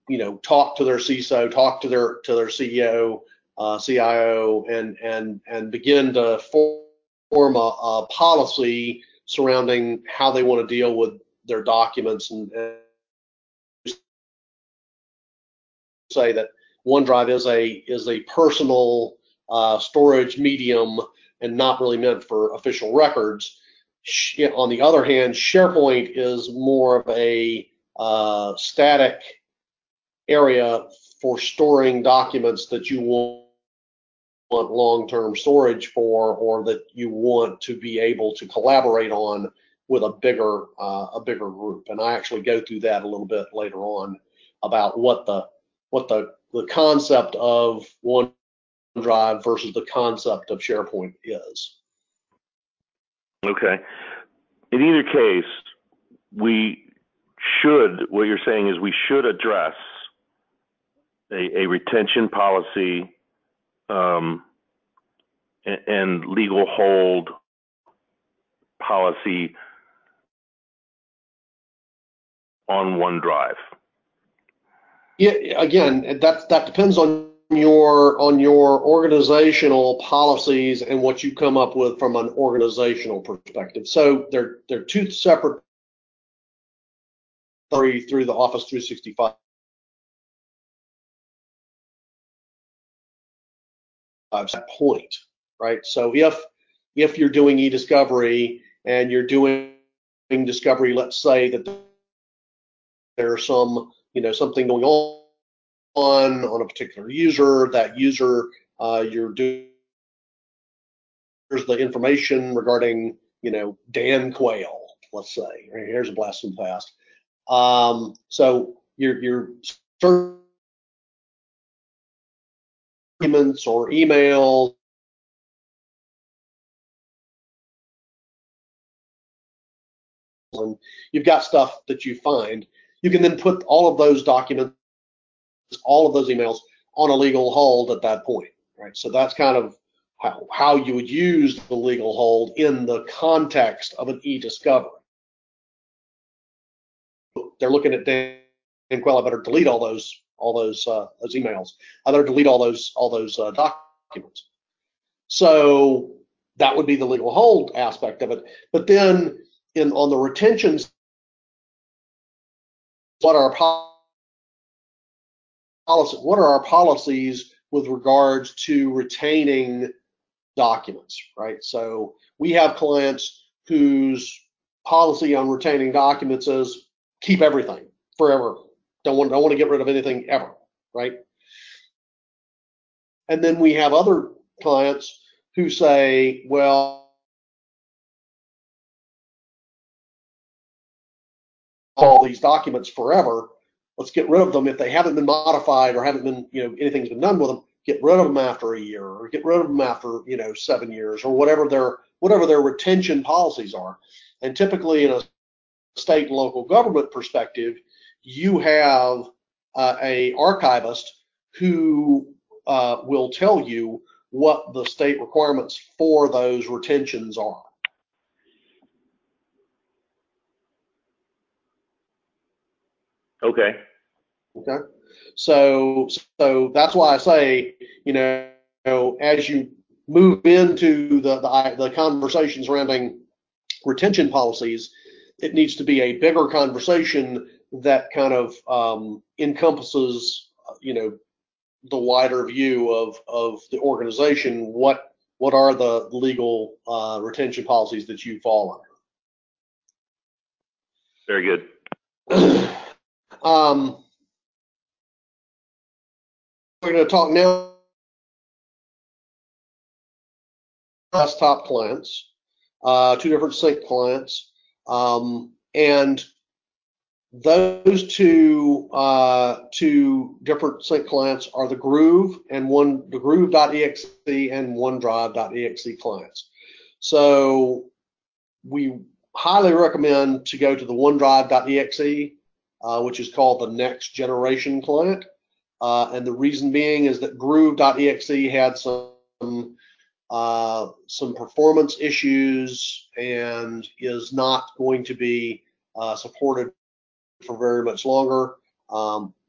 you know, talk to their C I S O, talk to their to their C E O, uh, C I O, and and and begin to form a, a policy surrounding how they want to deal with their documents, and, and say that OneDrive is a is a personal uh, storage medium and not really meant for official records. On the other hand, SharePoint is more of a uh, static area for storing documents that you want long-term storage for, or that you want to be able to collaborate on with a bigger uh, a bigger group. And I actually go through that a little bit later on about what the what the the concept of OneDrive versus the concept of SharePoint is. Okay. In either case, we should, what you're saying is we should address a, a retention policy um, and, and legal hold policy on OneDrive. Yeah, again, that that depends on your on your organizational policies and what you come up with from an organizational perspective. So they're they're two separate three through the Office three sixty-five point, right? So if if you're doing e-discovery and you're doing discovery, let's say that there's some, you know, something going on on on a particular user, that user, uh, you're doing, here's the information regarding, you know, Dan Quayle, let's say. Right, here's a blast from the past. Um, so your your documents or emails, and you've got stuff that you find, you can then put all of those documents, all of those emails on a legal hold at that point, right? So that's kind of how, how you would use the legal hold in the context of an e-discovery. They're looking at Dan Quayle, I better delete all those all those uh, those emails. I better delete all those all those uh, documents. So that would be the legal hold aspect of it. But then in on the retentions, what are our policy, what are our policies with regards to retaining documents, right? So we have clients whose policy on retaining documents is keep everything forever. Don't want, don't want to get rid of anything ever, right? And then we have other clients who say, well, all these documents forever, let's get rid of them. If they haven't been modified or haven't been, you know, anything's been done with them, get rid of them after a year, or get rid of them after, you know, seven years, or whatever their whatever their retention policies are. And typically in a state and local government perspective, you have uh, a archivist who uh, will tell you what the state requirements for those retentions are. Okay. Okay. So, so that's why I say, you know, as you move into the, the, the conversation surrounding retention policies, it needs to be a bigger conversation that kind of um, encompasses, you know, the wider view of, of the organization. What what are the legal uh, retention policies that you fall Very good. under? um, we're going to talk now desktop clients, uh, two different sync clients, um, and those two uh, two different sync clients are the Groove and one the Groove.exe and OneDrive.exe clients. So we highly recommend to go to the OneDrive.exe, uh, which is called the next generation client. Uh, and the reason being is that Groove.exe had some uh, some performance issues and is not going to be uh, supported for very much longer. Um,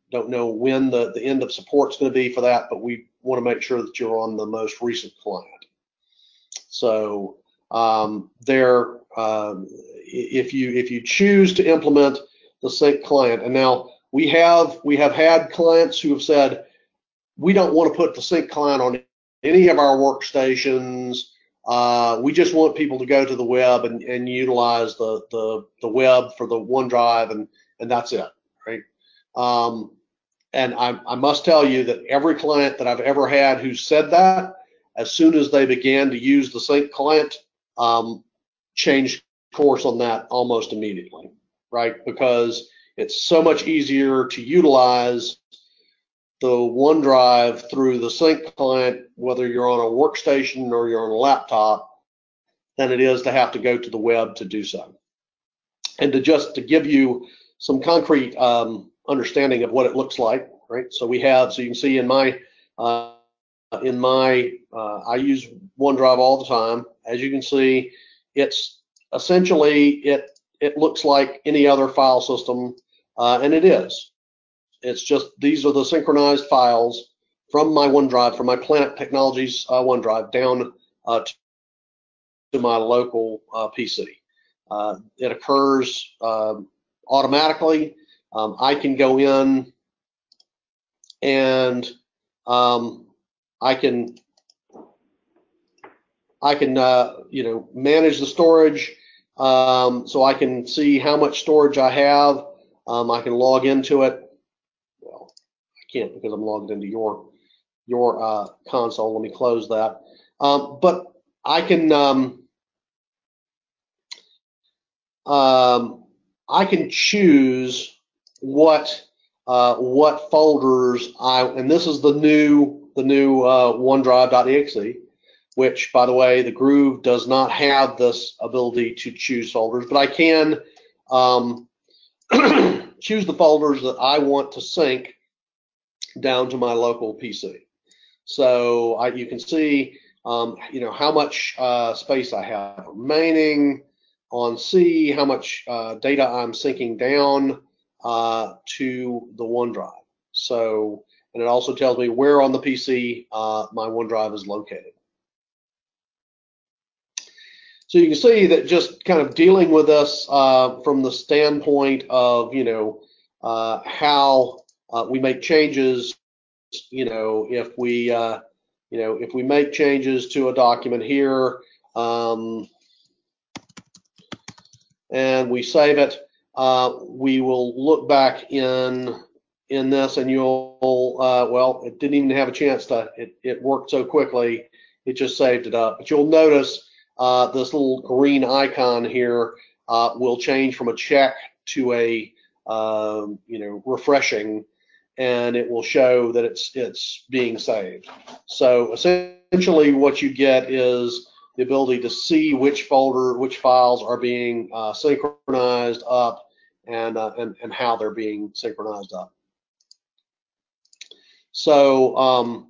don't know when the, the end of support's going to be for that, but we want to make sure that you're on the most recent client. So um, there, um, if you if you choose to implement the sync client, and now we have we have had clients who have said we don't want to put the sync client on any of our workstations. Uh, we just want people to go to the web and, and utilize the, the the web for the OneDrive, and and that's it, right? Um, and I, I must tell you that every client that I've ever had who said that, as soon as they began to use the sync client, um, changed course on that almost immediately, right? Because it's so much easier to utilize the OneDrive through the sync client, whether you're on a workstation or you're on a laptop, than it is to have to go to the web to do so. And to just to give you some concrete um, understanding of what it looks like, right? So we have, so you can see in my, uh, in my, uh, I use OneDrive all the time. As you can see, it's essentially, it, it looks like any other file system, uh, and it is. It's just, these are the synchronized files from my OneDrive, from my Planet Technologies uh, OneDrive down uh, to my local uh, P C. Uh, it occurs uh, automatically. Um, I can go in and um, I can I can uh, you know manage the storage, um, so I can see how much storage I have. Um, I can log into it. Well, I can't because I'm logged into your your uh, console. Let me close that. Um, but I can um, um, I can choose what uh, what folders I, and this is the new the new uh, OneDrive.exe, which, by the way, the Groove does not have this ability to choose folders, but I can um, choose the folders that I want to sync down to my local P C. So I, you can see, um, you know, how much uh, space I have remaining on C, how much uh, data I'm syncing down uh, to the OneDrive. So, and it also tells me where on the P C uh, my OneDrive is located. So you can see that just kind of dealing with this uh, from the standpoint of, you know, uh, how uh, we make changes, you know, if we, uh, you know, if we make changes to a document here, um, and we save it, uh, we will look back in in this, and you'll, uh, well, it didn't even have a chance to, it, it worked so quickly, it just saved it up. But you'll notice uh, this little green icon here uh, will change from a check to a, um, you know, refreshing, and it will show that it's it's being saved. So essentially what you get is the ability to see which folder, which files are being uh, synchronized up, and, uh, and and how they're being synchronized up. So um,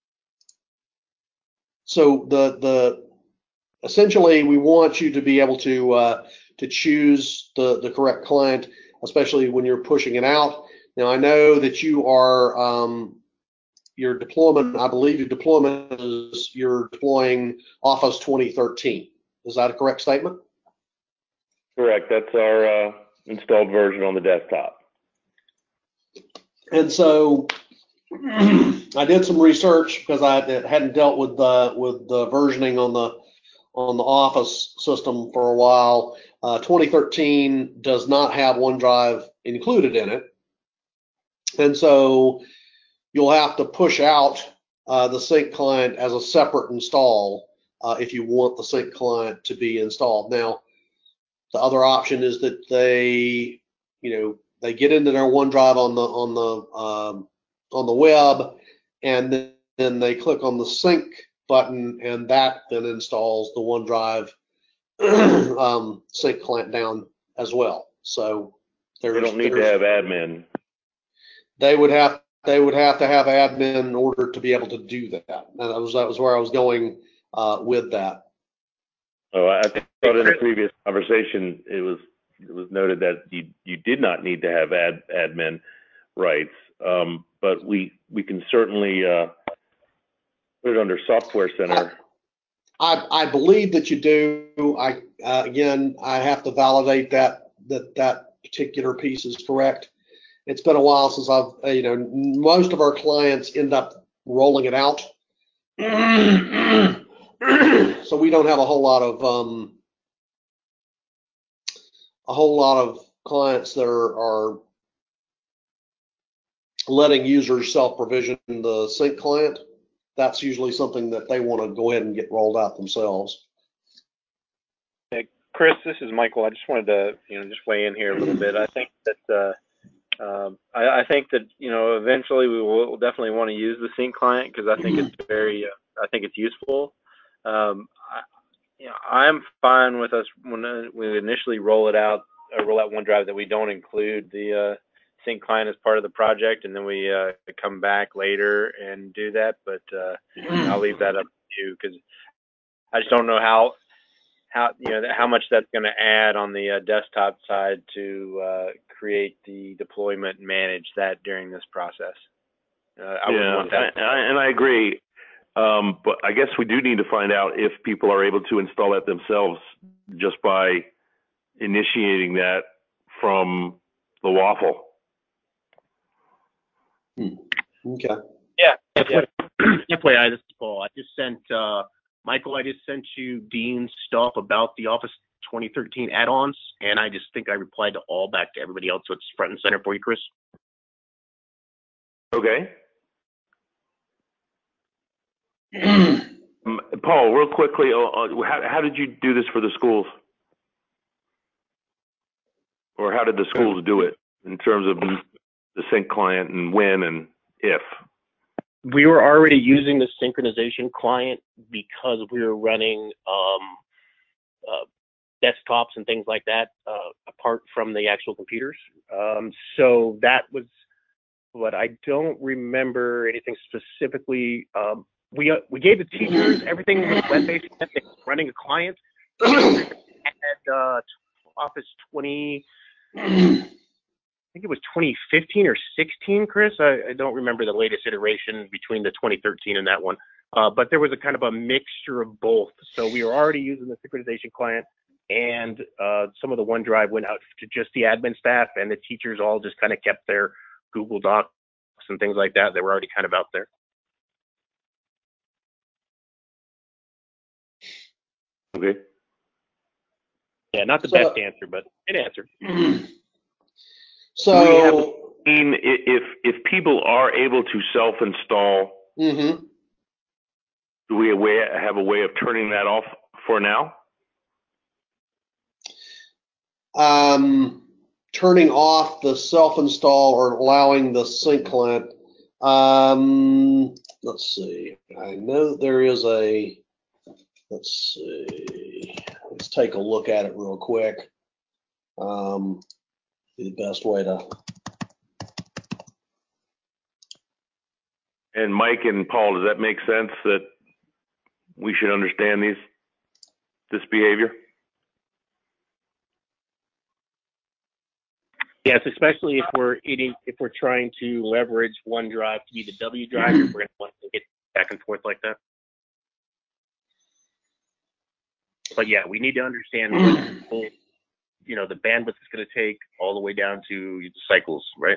so the the essentially we want you to be able to uh, to choose the the correct client, especially when you're pushing it out. Now I know that you are um, your deployment, I believe your deployment is you're deploying Office twenty thirteen. Is that a correct statement? Correct. That's our uh, installed version on the desktop. And so I did some research because I hadn't dealt with the with the versioning on the on the Office system for a while. Uh, twenty thirteen does not have OneDrive included in it, and so you'll have to push out uh, the sync client as a separate install uh, if you want the sync client to be installed. Now, the other option is that they, you know, they get into their OneDrive on the on the um, on the web, and then, then they click on the sync button, and that then installs the OneDrive um, sync client down as well. So there's, they don't need to have admin. They would have they would have to have admin in order to be able to do that. And that was that was where I was going uh, with that. Oh, I thought in a previous conversation it was it was noted that you you did not need to have ad, admin rights. Um, but we we can certainly uh, put it under Software Center. I, I believe that you do. I uh, again, I have to validate that that that particular piece is correct. It's been a while since I've, uh, you know, most of our clients end up rolling it out, so we don't have a whole lot of um, a whole lot of clients that are, are letting users self-provision the sync client. That's usually something that they want to go ahead and get rolled out themselves. Hey, Chris, this is Michael. I just wanted to, you know, just weigh in here a little bit. I think that, uh, um, I, I think that, you know, eventually we will definitely want to use the sync client because I think it's very, uh, I think it's useful. Um, I, you know, I'm fine with us when uh, we initially roll it out, uh, roll out OneDrive, that we don't include the uh, sync client as part of the project, and then we uh, come back later and do that. But uh, I'll leave that up to you because I just don't know how how you know how much that's going to add on the uh, desktop side to uh, create the deployment and manage that during this process. Uh, I yeah, want that. I, I, and I agree. Um, but I guess we do need to find out if people are able to install that themselves just by initiating that from the waffle. Hmm. Okay. Yeah. F Y I, Yeah. F Y I, this is Paul. I just sent, uh, Michael, I just sent you Dean's stuff about the Office twenty thirteen add-ons, and I just think I replied to all back to everybody else, so it's front and center for you, Chris. Okay. Um, Paul, real quickly, uh, uh, how, how did you do this for the schools? Or how did the schools do it in terms of the sync client and when and if? We were already using the synchronization client because we were running um, uh, desktops and things like that uh, apart from the actual computers. Um, so that was what I don't remember anything specifically. Um, we uh, we gave the teachers everything was web-based, running a client. And had uh, Office twenty. I think it was twenty fifteen or sixteen, Chris. I, I don't remember the latest iteration between the twenty thirteen and that one. Uh, but there was a kind of a mixture of both. So we were already using the synchronization client, and uh, some of the OneDrive went out to just the admin staff, and the teachers all just kind of kept their Google Docs and things like that. They were already kind of out there. Okay. Yeah, not the So- best answer, but an answer. So, Do we have, I mean, i- if if people are able to self-install, mhm. do we away, have a way of turning that off for now? um, turning off the self-install or allowing the sync client. Um, let's see. I know there is a, let's see. Let's take a look at it real quick. Um, the best way to. And Mike and Paul, does that make sense that we should understand these, this behavior? Yes, especially if we're eating, if we're trying to leverage OneDrive to be the W drive, if we're going to want to get back and forth like that. But yeah, we need to understand what, you know, the bandwidth is going to take all the way down to the cycles, right?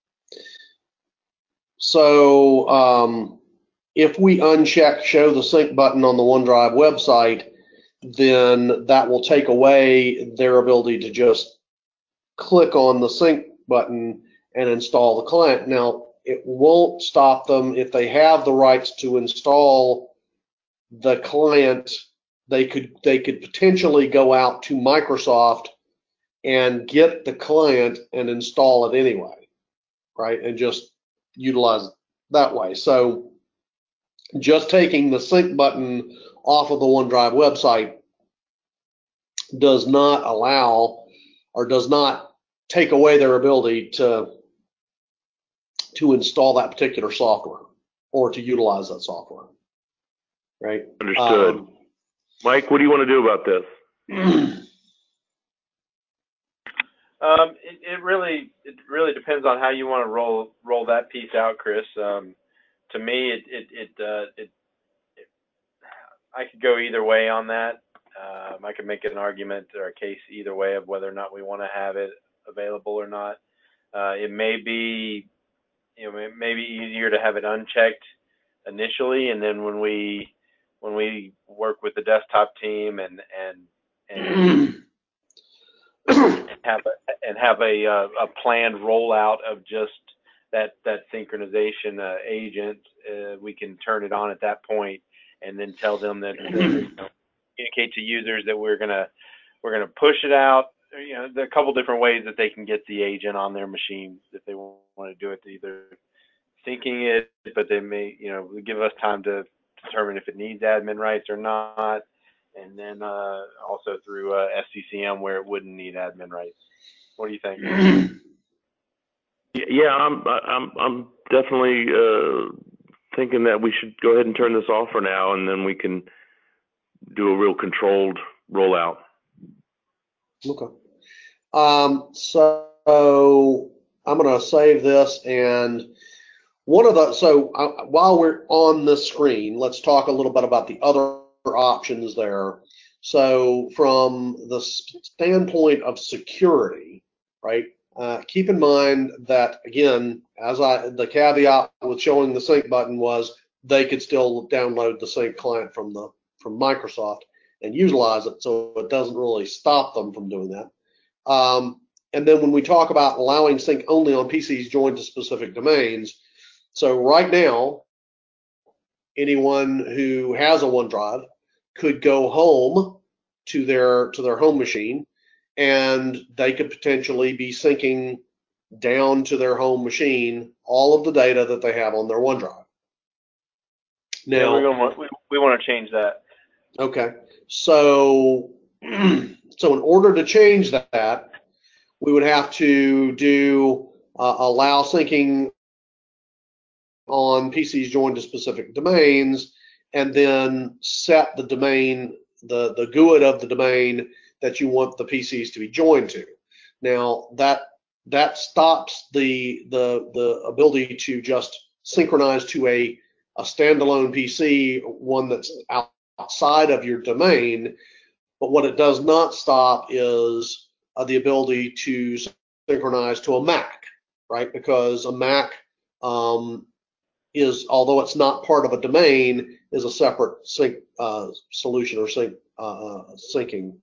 So um, if we uncheck show the sync button on the OneDrive website, then that will take away their ability to just click on the sync button and install the client. Now, it won't stop them if they have the rights to install the client. They could they could potentially go out to Microsoft and get the client and install it anyway, right? And just utilize it that way. So just taking the sync button off of the OneDrive website does not allow or does not take away their ability to to install that particular software or to utilize that software, right? Understood. Um, Mike, what do you want to do about this? Um, it, it really it really depends on how you want to roll roll that piece out, Chris. Um, to me, it it it, uh, it it I could go either way on that. Um, I could make an argument or a case either way of whether or not we want to have it available or not. Uh, it may be, you know, it may be easier to have it unchecked initially, and then when we when we work with the desktop team and and and have a, and have a uh, a planned rollout of just that that synchronization uh, agent, uh, we can turn it on at that point, and then tell them that, that you know, communicate to users that we're gonna we're gonna push it out. You know, there are a couple different ways that they can get the agent on their machine if they want to do it. Either syncing it, but they may, you know, give us time to determine if it needs admin rights or not, and then uh, also through uh, S C C M where it wouldn't need admin rights. What do you think? Yeah, I'm I'm I'm definitely uh, thinking that we should go ahead and turn this off for now, and then we can do a real controlled rollout. Okay. Um, so I'm going to save this, and one of the so uh, while we're on the screen, let's talk a little bit about the other options there. So from the standpoint of security, right? Uh, keep in mind that again, as I the caveat with showing the sync button was they could still download the sync client from the from Microsoft and utilize it, so it doesn't really stop them from doing that. Um, and then when we talk about allowing sync only on P Cs joined to specific domains, so right now, anyone who has a OneDrive could go home to their to their home machine, and they could potentially be syncing down to their home machine all of the data that they have on their OneDrive. Now, yeah, we're gonna want, we, we want to change that. Okay, so so in order to change that, we would have to do uh, allow syncing on P Cs joined to specific domains, and then set the domain, the, the G U I D of the domain that you want the P Cs to be joined to. Now that that stops the the the ability to just synchronize to a a standalone P C, one that's outside of your domain. But what it does not stop is uh, the ability to synchronize to a Mac, right? Because a Mac um, is, although it's not part of a domain, is a separate sync uh, solution or sync uh, syncing.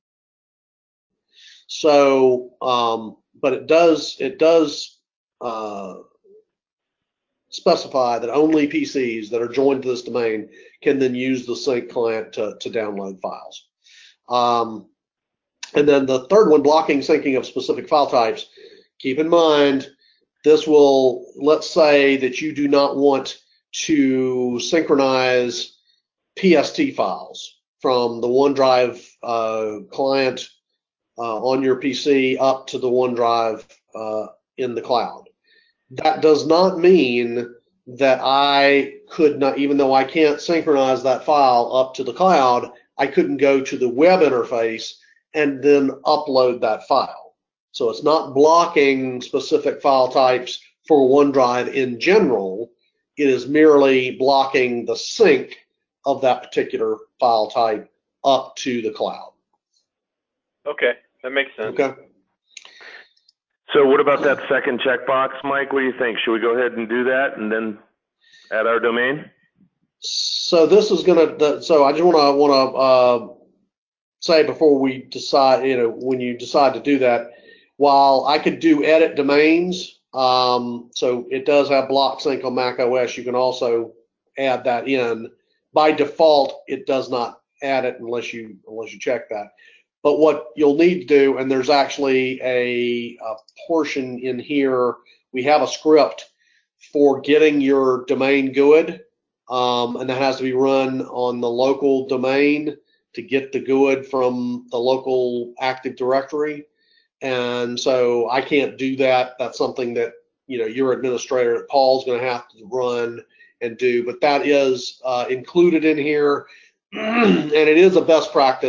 So, um, but it does it does uh, specify that only P Cs that are joined to this domain can then use the sync client to, to download files. Um, and then the third one, blocking syncing of specific file types. Keep in mind, this will, let's say that you do not want to synchronize P S T files from the OneDrive uh, client uh, on your P C up to the OneDrive uh, in the cloud. That does not mean that I could not, even though I can't synchronize that file up to the cloud, I couldn't go to the web interface and then upload that file. So it's not blocking specific file types for OneDrive in general. It is merely blocking the sync of that particular file type up to the cloud. Okay, that makes sense. Okay. So what about that second checkbox, Mike? What do you think? Should we go ahead and do that and then add our domain? So this is gonna. So I just want to want to uh, say before we decide, you know, when you decide to do that, while I could do edit domains, um, so it does have block sync on Mac O S. You can also add that in. By default, it does not add it unless you unless you check that. But what you'll need to do, and there's actually a, a portion in here, we have a script for getting your domain G U I D, um, and that has to be run on the local domain to get the G U I D from the local Active Directory. And so I can't do that. That's something that, you know, your administrator, Paul's going to have to run and do. But that is uh, included in here, and it is a best practice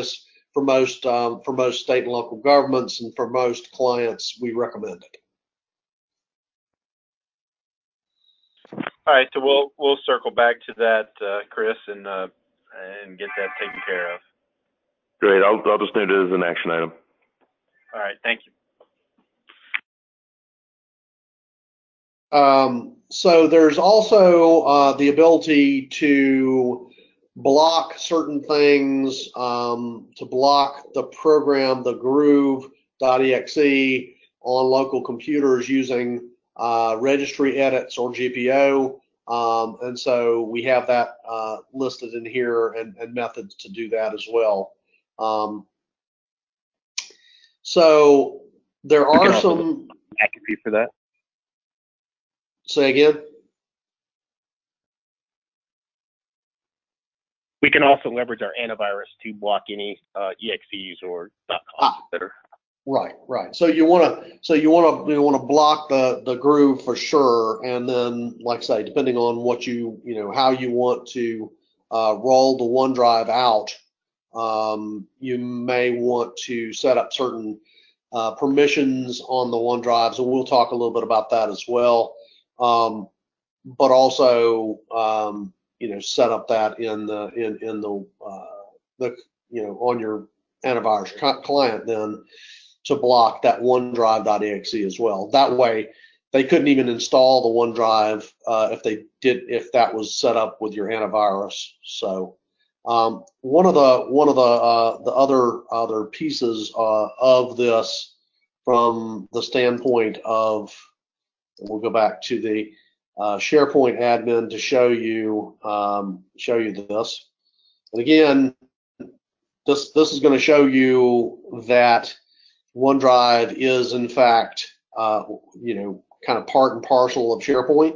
for most um, for most state and local governments, and for most clients, we recommend it. All right, so we'll we'll circle back to that, uh, Chris, and uh, and get that taken care of. Great. I'll I'll just note it as an action item. All right, thank you. Um, so there's also uh, the ability to block certain things, um, to block the program, the groove.exe on local computers using uh, registry edits or G P O. Um, and so we have that uh, listed in here, and, and methods to do that as well. Um, so there are some. McAfee for that. Say again. We can also leverage our antivirus to block any uh, E X Es or .coms Ah. that are. Right, right. So you want to, so you want to, you want to block the the groove for sure, and then, like I say, depending on what you, you know, how you want to uh, roll the OneDrive out, um, you may want to set up certain uh, permissions on the OneDrives, and we'll talk a little bit about that as well. Um, but also, um, you know, set up that in the in in the uh, the you know on your antivirus client then, to block that OneDrive.exe as well. That way, they couldn't even install the OneDrive uh, if they did, if that was set up with your antivirus. So um, one of the one of the uh, the other other pieces uh, of this, from the standpoint of, we'll go back to the uh, SharePoint admin to show you um, show you this. And again, this this is going to show you that OneDrive is, in fact, uh, you know, kind of part and parcel of SharePoint.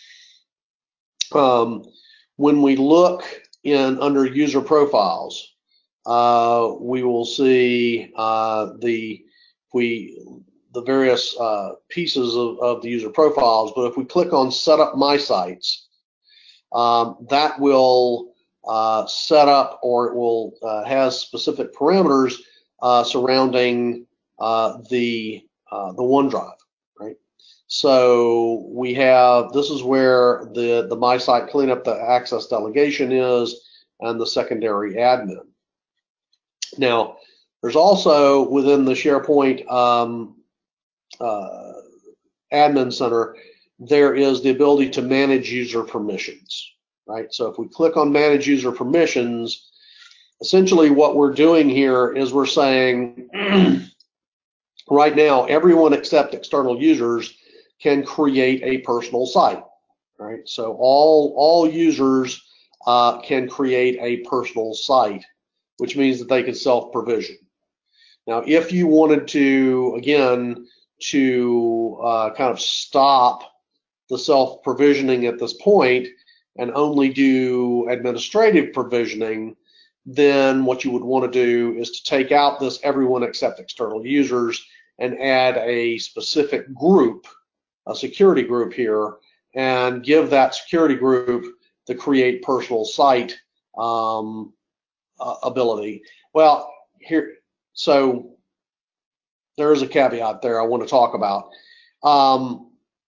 Um, when we look in under user profiles, uh, we will see uh, the we the various uh, pieces of, of the user profiles. But if we click on Set Up My Sites, um, that will uh, set up, or it will uh, has specific parameters uh, surrounding uh, the uh, the OneDrive, right? So we have, this is where the the My Site Cleanup, the access delegation is, and the secondary admin. Now, there's also within the SharePoint um, uh, admin center, there is the ability to manage user permissions, right? So if we click on manage user permissions, essentially what we're doing here is we're saying, right now, everyone except external users can create a personal site, right? So all all users uh, can create a personal site, which means that they can self-provision. Now, if you wanted to, again, to uh, kind of stop the self-provisioning at this point and only do administrative provisioning, then what you would want to do is to take out this everyone except external users and add a specific group, a security group here, and give that security group the create personal site um, uh, ability. Well, here, so there is a caveat there I want to talk about. Um,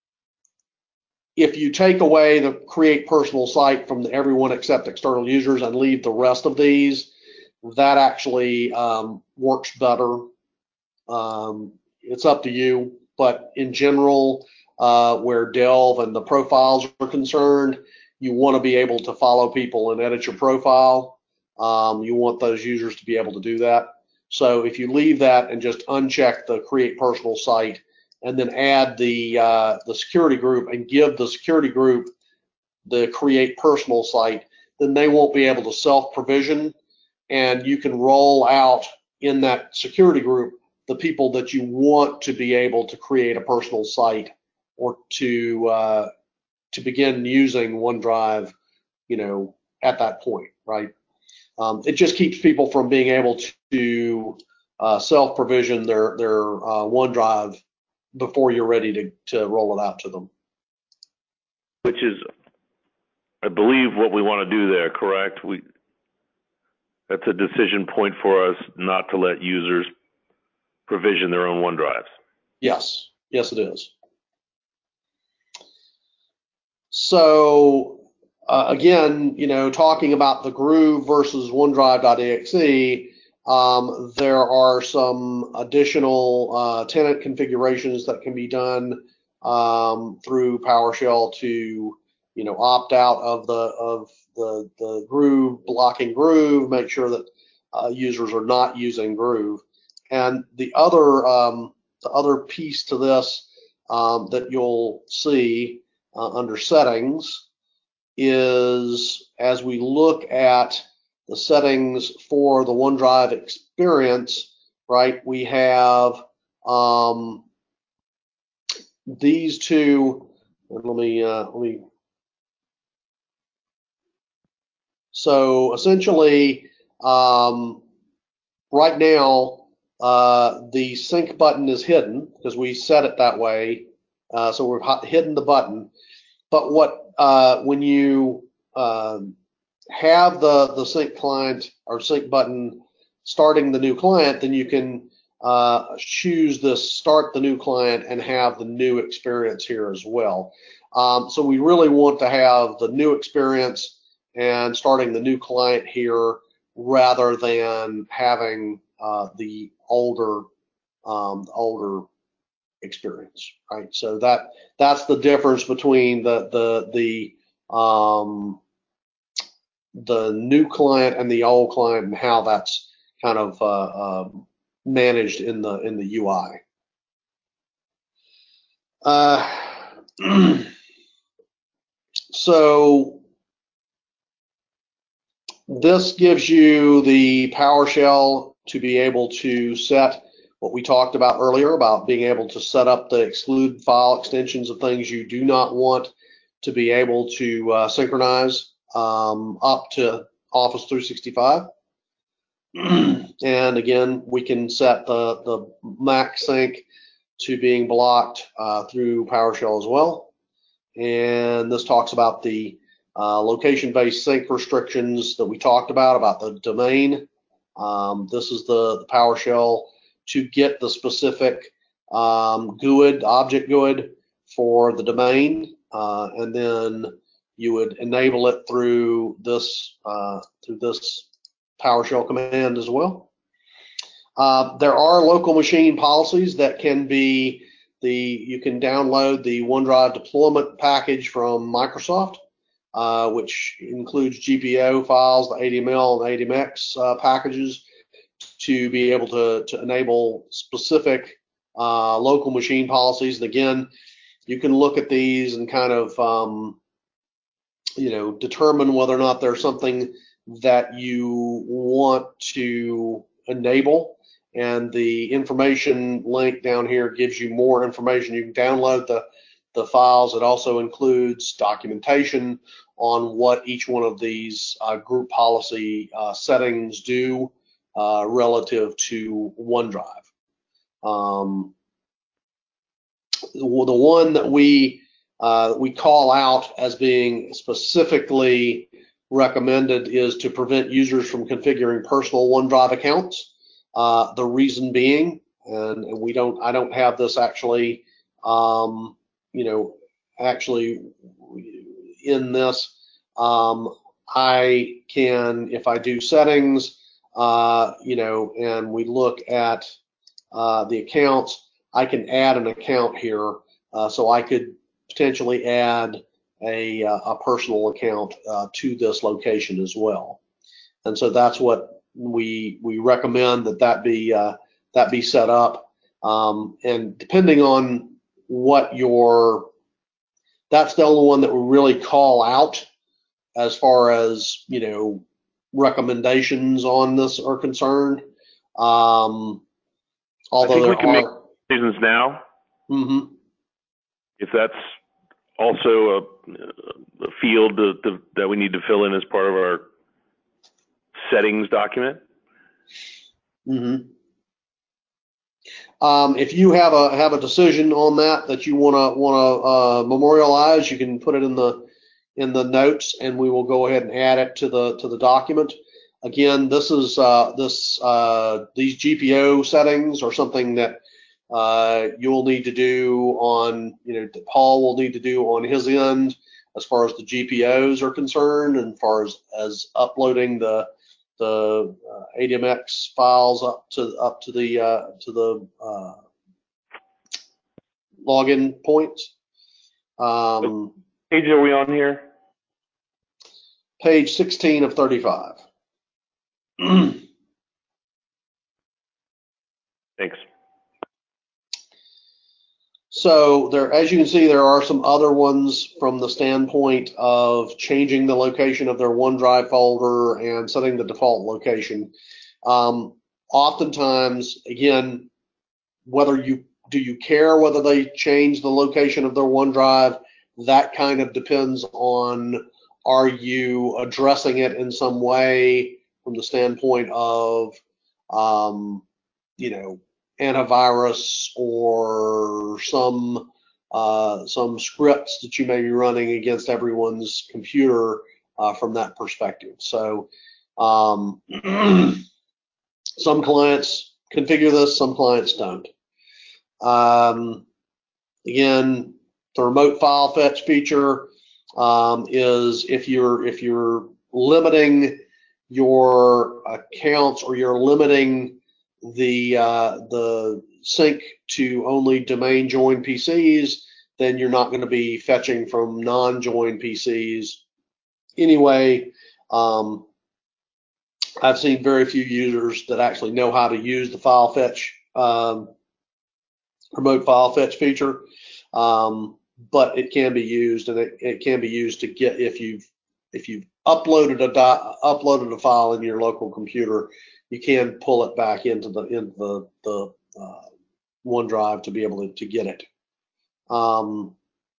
if you take away the create personal site from the everyone except external users and leave the rest of these, that actually um, works better. Um, it's up to you, but in general, uh, where Delve and the profiles are concerned, you want to be able to follow people and edit your profile. Um, you want those users to be able to do that. So if you leave that and just uncheck the create personal site, and then add the uh, the security group and give the security group the create personal site, then they won't be able to self-provision, and you can roll out in that security group the people that you want to be able to create a personal site, or to uh, to begin using OneDrive, you know, at that point, right? Um, it just keeps people from being able to uh, self-provision their their uh, OneDrive before you're ready to to roll it out to them. Which is, I believe, what we want to do there. Correct? We That's a decision point for us not to let users provision their own OneDrives. Yes, yes, it is. So uh, again, you know, talking about the Groove versus OneDrive.exe, um, there are some additional uh, tenant configurations that can be done um, through PowerShell to, you know, opt out of the of the the Groove, blocking Groove, make sure that uh, users are not using Groove. And the other um, the other piece to this um, that you'll see uh, under settings is, as we look at the settings for the OneDrive experience, right, we have um, these two. Let me uh, let me. So essentially, um, right now, uh, the sync button is hidden because we set it that way. Uh, so we've hidden the button. But what uh, when you uh, have the the sync client or sync button starting the new client, then you can uh, choose this start the new client and have the new experience here as well. Um, so we really want to have the new experience and starting the new client here rather than having uh, the older um, older experience, right? So that that's the difference between the the the um, the new client and the old client and how that's kind of uh, uh, managed in the in the U I. Uh, so this gives you the PowerShell to be able to set what we talked about earlier about being able to set up the exclude file extensions of things you do not want to be able to uh, synchronize um, up to Office three sixty-five. And again, we can set the, the Mac sync to being blocked uh, through PowerShell as well. And this talks about the uh, location-based sync restrictions that we talked about, about the domain. Um, this is the, the PowerShell to get the specific um, G U I D, object G U I D for the domain, uh, and then you would enable it through this uh, through this PowerShell command as well. Uh, there are local machine policies that can be the, you can download the OneDrive deployment package from Microsoft, uh, which includes G P O files, the A D M L and A D M X uh, packages to be able to, to enable specific uh, local machine policies. And again, you can look at these and kind of, um, you know, determine whether or not there's something that you want to enable. And the information link down here gives you more information. You can download the, the files. It also includes documentation on what each one of these uh, group policy uh, settings do uh, relative to OneDrive. Um, the, the one that we uh, we call out as being specifically recommended is to prevent users from configuring personal OneDrive accounts. Uh, the reason being, and, and we don't, I don't have this actually, um, you know, actually in this. Um, I can, if I do settings, uh, you know, and we look at uh, the accounts, I can add an account here. Uh, so I could potentially add a, a personal account uh, to this location as well. And so that's what we we recommend that that be uh, that be set up. Um, and depending on what your, that's the only one that we really call out as far as, you know, recommendations on this are concerned. Um, although I think there we can are, make decisions now. Mm-hmm. If that's also a, a field that, that, that we need to fill in as part of our settings document. Mm-hmm. Um, if you have a have a decision on that that you want to want to uh, memorialize, you can put it in the in the notes, and we will go ahead and add it to the to the document. again, this is uh, this uh, these G P O settings are something that uh, you'll need to do on, you know, that Paul will need to do on his end as far as the G P Os are concerned, and as far as, as uploading the the uh, A D M X files up to up to the uh, to the uh, login points. Um, Page are we on here? page sixteen of thirty-five. Thanks. So there, as you can see, there are some other ones from the standpoint of changing the location of their OneDrive folder and setting the default location. Um, oftentimes, again, whether you do you care whether they change the location of their OneDrive, that kind of depends on, are you addressing it in some way from the standpoint of, um, you know, antivirus or some uh, some scripts that you may be running against everyone's computer uh, from that perspective. So um, some clients configure this, some clients don't. Um, again, the remote file fetch feature um, is if you're if you're limiting your accounts, or you're limiting the uh, the sync to only domain joined P Cs, then you're not going to be fetching from non-joined P Cs anyway. Um, I've seen very few users that actually know how to use the file fetch um, remote file fetch feature, um, but it can be used, and it, it can be used to get, if you've if you've uploaded a dot, uploaded a file in your local computer, you can pull it back into the into the, the uh, OneDrive to be able to, to get it. Um,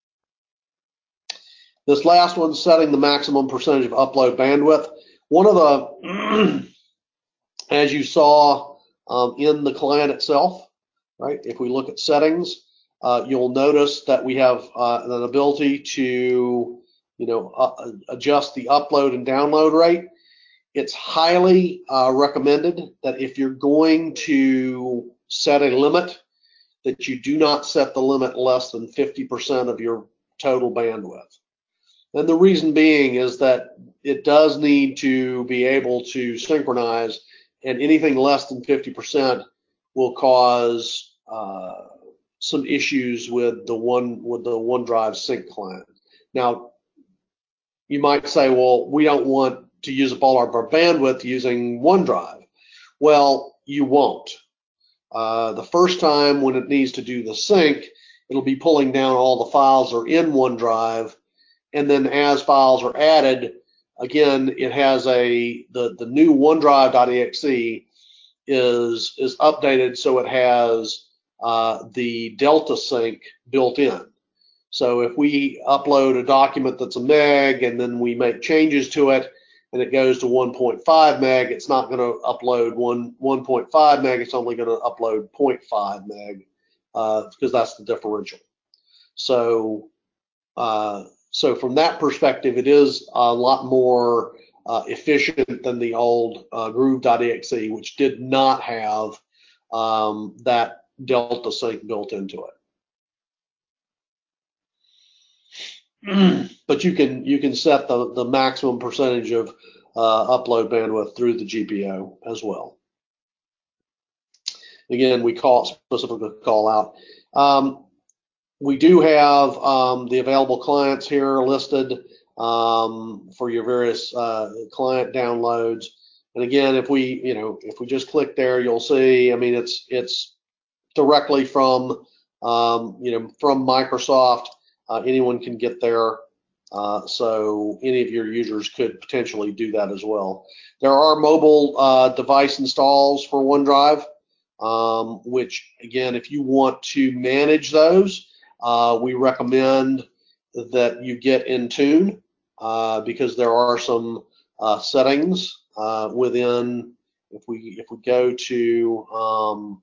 this last one, setting the maximum percentage of upload bandwidth. One of the, as you saw um, in the client itself, right? If we look at settings, uh, you'll notice that we have uh, an ability to, you know, uh, adjust the upload and download rate. It's highly uh, recommended that if you're going to set a limit, that you do not set the limit less than fifty percent of your total bandwidth. And the reason being is that it does need to be able to synchronize, and anything less than fifty percent will cause uh, some issues with the one with the OneDrive sync client. Now, you might say, well, we don't want to use up all our bandwidth using OneDrive. Well, you won't. Uh, the first time when it needs to do the sync, it'll be pulling down all the files that are in OneDrive, and then as files are added, again, it has a the the new OneDrive.exe is is updated, so it has uh, the Delta sync built in. So if we upload a document that's a meg and then we make changes to it and it goes to one point five meg, it's not going to upload one, 1.5 meg, it's only going to upload zero point five meg uh, because that's the differential. So, uh, so from that perspective, it is a lot more uh, efficient than the old uh, Groove.exe, which did not have um, that Delta sync built into it. But you can you can set the, the maximum percentage of uh, upload bandwidth through the G P O as well. Again, we call specifically call out. Um, we do have um, the available clients here listed um, for your various uh, client downloads. And again, if we you know if we just click there, you'll see. I mean, it's it's directly from um, you know from Microsoft. Uh, anyone can get there. Uh, so any of your users could potentially do that as well. There are mobile uh, device installs for OneDrive, um, which again, if you want to manage those, uh, we recommend that you get Intune uh, because there are some uh, settings uh, within. If we if we go to um,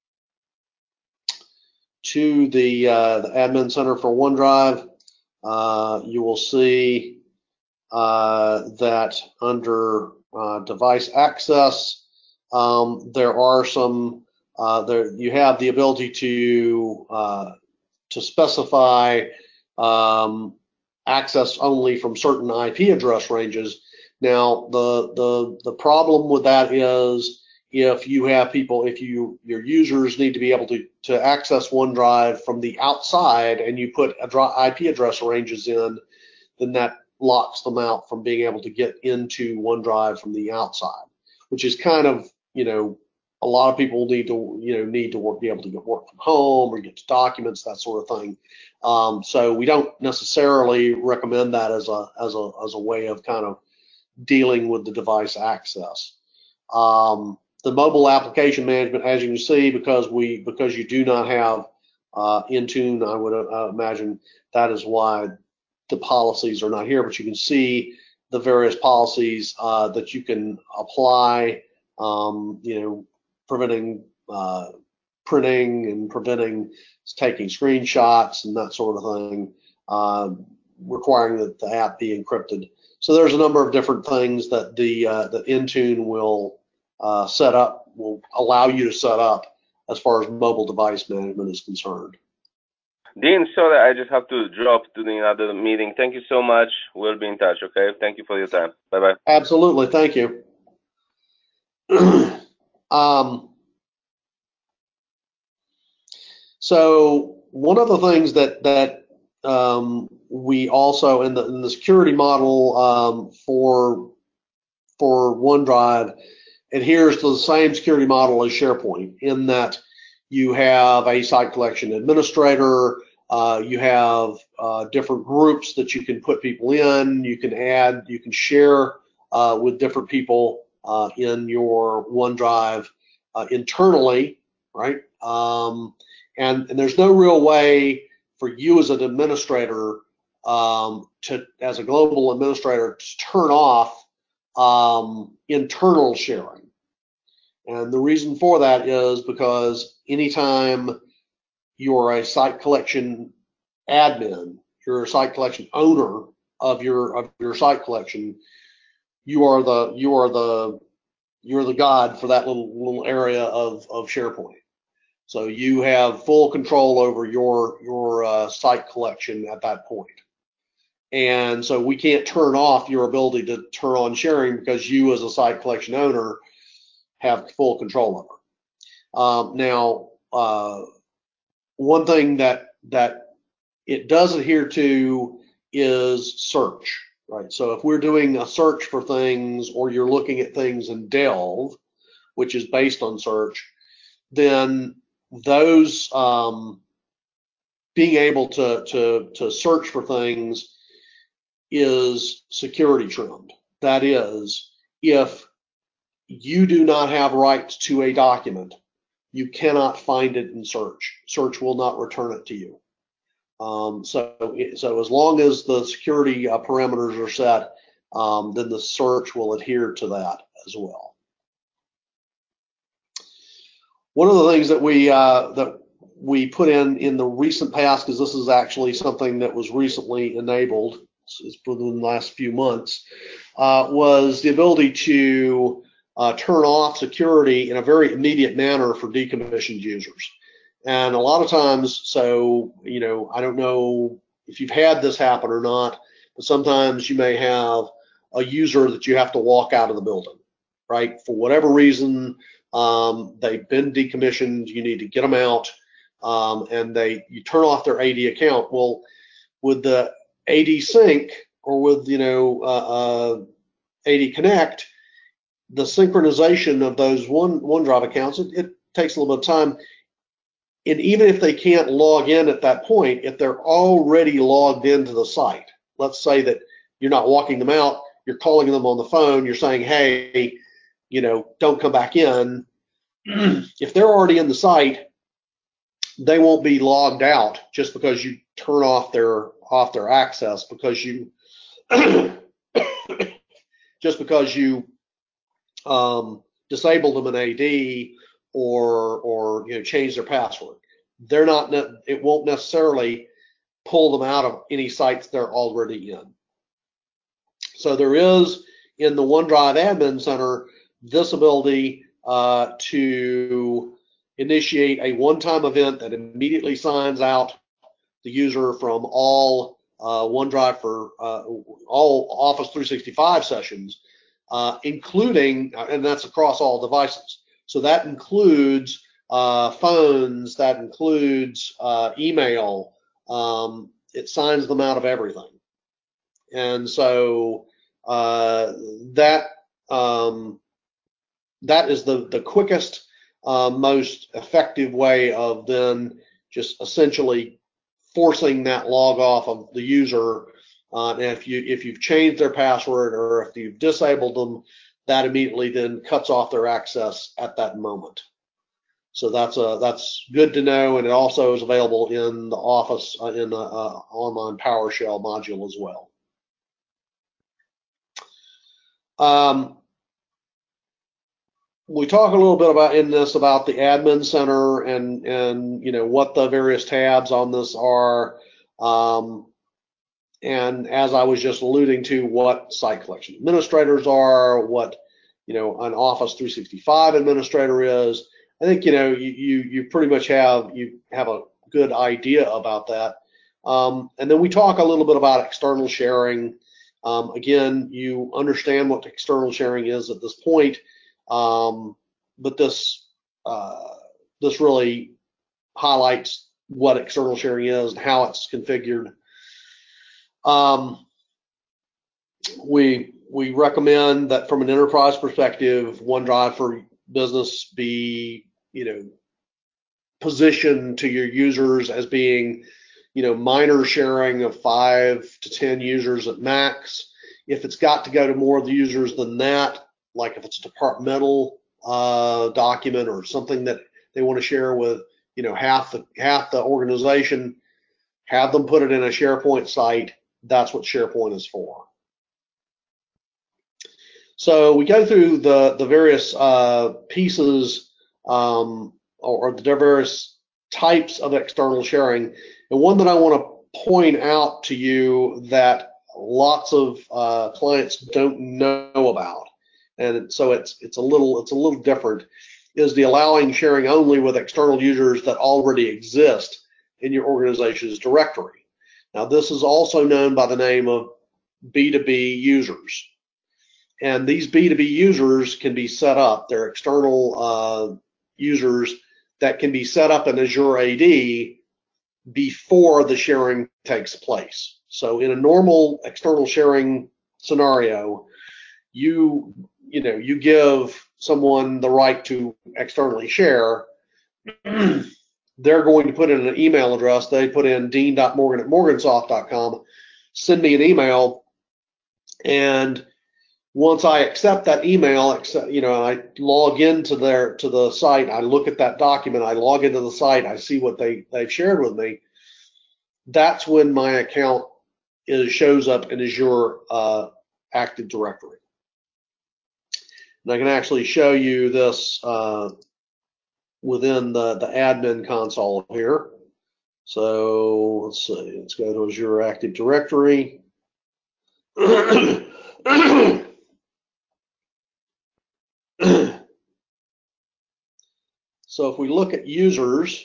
to the, uh, the admin center for OneDrive, uh, you will see uh, that under uh, device access, um, there are some, uh, there you have the ability to uh, to specify um, access only from certain I P address ranges. Now, the the the problem with that is if you have people, if you your users need to be able to to access OneDrive from the outside, and you put I P address ranges in, then that locks them out from being able to get into OneDrive from the outside, which is kind of, you know, a lot of people need to, you know, need to work, be able to get work from home or get to documents, that sort of thing. Um, so we don't necessarily recommend that as a as a as a way of kind of dealing with the device access. Um, the mobile application management, as you can see, because we because you do not have uh, Intune, I would uh, imagine that is why the policies are not here. But you can see the various policies uh, that you can apply. Um, you know, preventing uh, printing and preventing taking screenshots and that sort of thing, uh, requiring that the app be encrypted. So there's a number of different things that the uh, the Intune will uh, set up, will allow you to set up as far as mobile device management is concerned. Dean, sorry, I just have to drop to the other meeting. Thank you so much. We'll be in touch, okay? Thank you for your time. Bye-bye. Absolutely. Thank you. um, so one of the things that, that um, we also, in the, in the security model um, for, for OneDrive, adheres to the same security model as SharePoint, in that you have a site collection administrator, uh, you have uh, different groups that you can put people in, you can add, you can share uh, with different people uh, in your OneDrive uh, internally, right? Um, and, and there's no real way for you as an administrator um, to, as a global administrator, to turn off um, internal sharing. And the reason for that is because anytime you're a site collection admin, you're a site collection owner of your of your site collection, you are the you are the you're the god for that little little area of of SharePoint. So you have full control over your your uh, site collection at that point. And so we can't turn off your ability to turn on sharing because you as a site collection owner have full control over. Um, now, uh, one thing that that it does adhere to is search, right? So if we're doing a search for things, or you're looking at things in Delve, which is based on search, then those um, being able to to to search for things is security trimmed. That is, if you do not have rights to a document, you cannot find it in search. Search will not return it to you. Um, so, so as long as the security uh, parameters are set, um, then the search will adhere to that as well. One of the things that we uh, that we put in in the recent past, because this is actually something that was recently enabled, it's within the last few months, uh, was the ability to uh, turn off security in a very immediate manner for decommissioned users. And a lot of times, so, you know, I don't know if you've had this happen or not, but sometimes you may have a user that you have to walk out of the building, right? For whatever reason, um, they've been decommissioned, you need to get them out, um, and they you turn off their A D account. Well, with the A D Sync or with, you know, uh, uh, A D Connect, the synchronization of those one OneDrive accounts, it, it takes a little bit of time. And even if they can't log in at that point, if they're already logged into the site, let's say that you're not walking them out, you're calling them on the phone, you're saying, hey, you know, don't come back in. If they're already in the site, they won't be logged out just because you turn off their off their access, because you just because you um, disable them in A D or or you know change their password. They're not. It won't necessarily pull them out of any sites they're already in. So there is in the OneDrive Admin Center this ability uh, to initiate a one-time event that immediately signs out the user from all uh, OneDrive for uh, all Office three sixty-five sessions, uh, including, and that's across all devices. So that includes uh, phones, that includes uh, email. Um, it signs them out of everything. And so uh, that um, that is the, the quickest, uh, most effective way of then just essentially forcing that log off of the user. Uh, and if you if you've changed their password or if you've disabled them, that immediately then cuts off their access at that moment. So that's a that's good to know, and it also is available in the Office uh, in the uh, online PowerShell module as well. Um, we talk a little bit about in this about the Admin Center and and you know what the various tabs on this are, um, and as I was just alluding to, what site collection administrators are, what you know an Office three sixty-five administrator is. I think you know you you, you pretty much have you have a good idea about that. Um, and then we talk a little bit about external sharing. Um, again, you understand what external sharing is at this point. Um, but this uh, this really highlights what external sharing is and how it's configured. Um, we we recommend that from an enterprise perspective, OneDrive for Business be you know positioned to your users as being you know minor sharing of five to ten users at max. If it's got to go to more of the users than that, like if it's a departmental uh, document or something that they want to share with, you know, half the half the organization, have them put it in a SharePoint site. That's what SharePoint is for. So we go through the the various uh, pieces um, or, or the various types of external sharing, and one that I want to point out to you that lots of uh, clients don't know about, and so it's it's a little it's a little different, is the allowing sharing only with external users that already exist in your organization's directory. Now this is also known by the name of B two B users, and these B two B users can be set up. They're external uh, users that can be set up in Azure A D before the sharing takes place. So in a normal external sharing scenario, you you know you give someone the right to externally share. They're going to put in an email address. They put in dean dot morgan at morgansoft dot com, send me an email, and once I accept that email, accept, you know, I log into their to the site, I look at that document, I log into the site, I see what they they've shared with me. That's when my account is shows up in Azure uh, Active Directory. And I can actually show you this uh, within the, the admin console here. So let's see, let's go to Azure Active Directory. So if we look at users,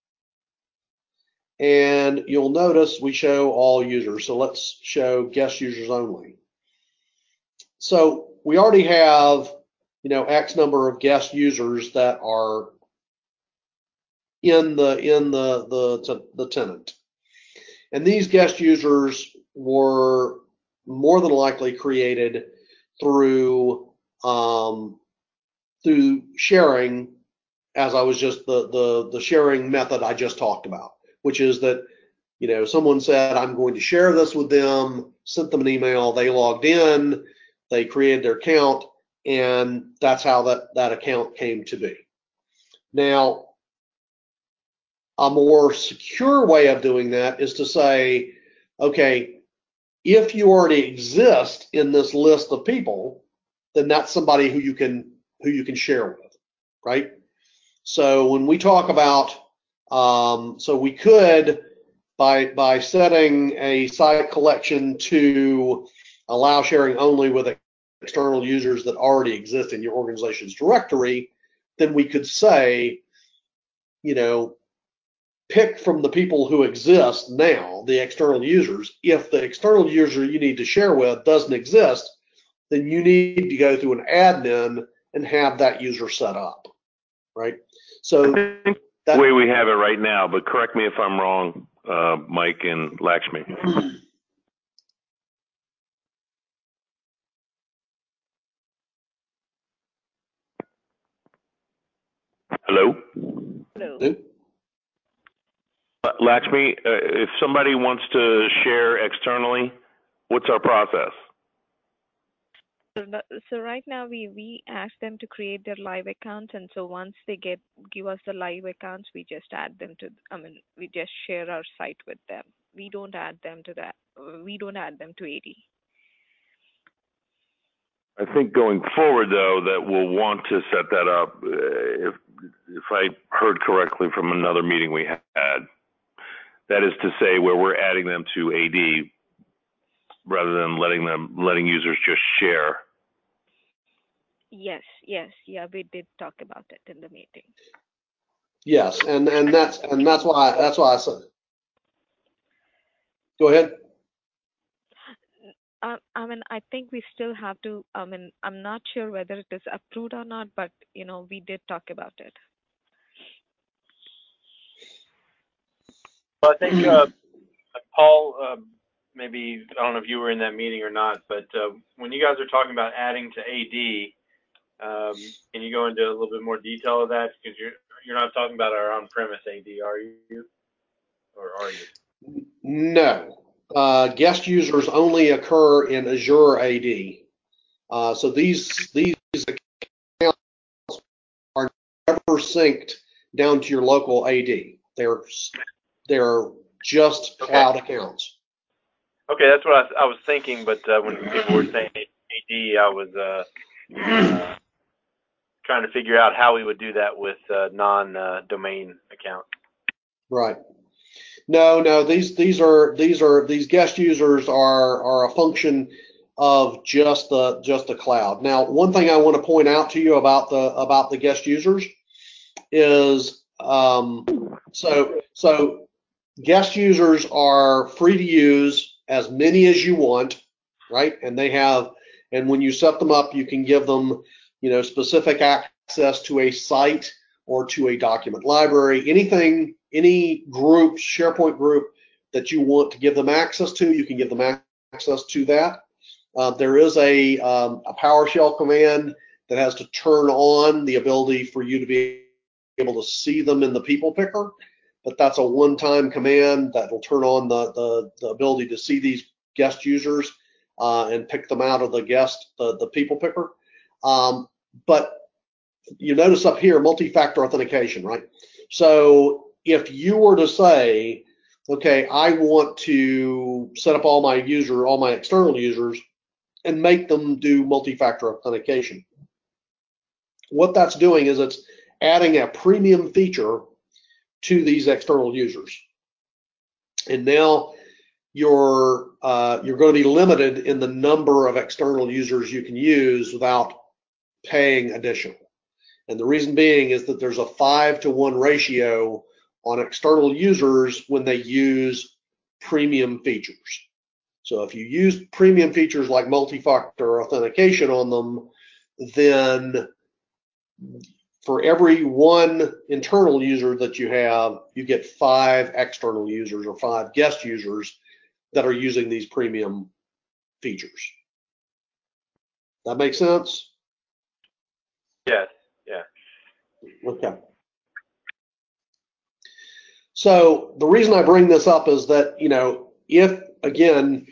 and you'll notice we show all users. So let's show guest users only. So we already have, you know, X number of guest users that are in the in the the the tenant, and these guest users were more than likely created through um, through sharing, as I was just the the the sharing method I just talked about, which is that, you know, someone said, I'm going to share this with them, sent them an email, they logged in, they created their account, and that's how that, that account came to be. Now, a more secure way of doing that is to say, okay, if you already exist in this list of people, then that's somebody who you can who you can share with, right? So when we talk about, um, so we could, by by setting a site collection to allow sharing only with external users that already exist in your organization's directory, then we could say, you know, pick from the people who exist now, the external users. If the external user you need to share with doesn't exist, then you need to go through an admin and have that user set up, right? So I think that, the way we have it right now, but correct me if I'm wrong, uh, Mike and Lakshmi. Hello? Hello. Uh, Lakshmi, uh, if somebody wants to share externally, what's our process? So, the- so right now we we ask them to create their live accounts, and so once they get give us the live accounts, we just add them to. I mean, we just share our site with them. We don't add them to that. We don't add them to A D. I think going forward, though, that we'll want to set that up. Uh, if if I heard correctly from another meeting we had, that is to say, where we're adding them to A D rather than letting them letting users just share. Yes, yes, yeah, we did talk about it in the meeting. yes, and and that's and that's why that's why I said. Go ahead. I, I mean, I think we still have to. I mean, I'm not sure whether it is approved or not, but you know, we did talk about it. Well, I think uh, Paul, um, maybe I don't know if you were in that meeting or not, but uh, when you guys are talking about adding to A D, um, can you go into a little bit more detail of that? Because you're you're not talking about our on-premise A D, are you? Or are you? No. Uh, guest users only occur in Azure A D. Uh, so these these accounts are never synced down to your local A D. They're they're just Okay. cloud accounts. Okay, that's what I, I was thinking, but uh, when people were saying A D, I was uh, uh, trying to figure out how we would do that with uh, non-domain uh, accounts. Right. No, no, these these are these are these guest users are are a function of just the just the cloud. Now, one thing I want to point out to you about the about the guest users is um, so so guest users are free to use as many as you want, right? And they have and when you set them up, you can give them, you know, specific access to a site or to a document library, anything, any group, SharePoint group that you want to give them access to, you can give them access to that. Uh, there is a, um, a PowerShell command that has to turn on the ability for you to be able to see them in the people picker, but that's a one-time command that will turn on the, the, the ability to see these guest users uh, and pick them out of the guest, the, the people picker. Um, but you notice up here multi-factor authentication, right? So if you were to say, okay, I want to set up all my user, all my external users and make them do multi-factor authentication, what that's doing is it's adding a premium feature to these external users. And now you're uh, you're going to be limited in the number of external users you can use without paying additional. And the reason being is that there's a five to one ratio on external users when they use premium features. So if you use premium features like multi-factor authentication on them, then for every one internal user that you have, you get five external users or five guest users that are using these premium features. That make sense? Yes, yeah. Okay. So the reason I bring this up is that, you know, if, again,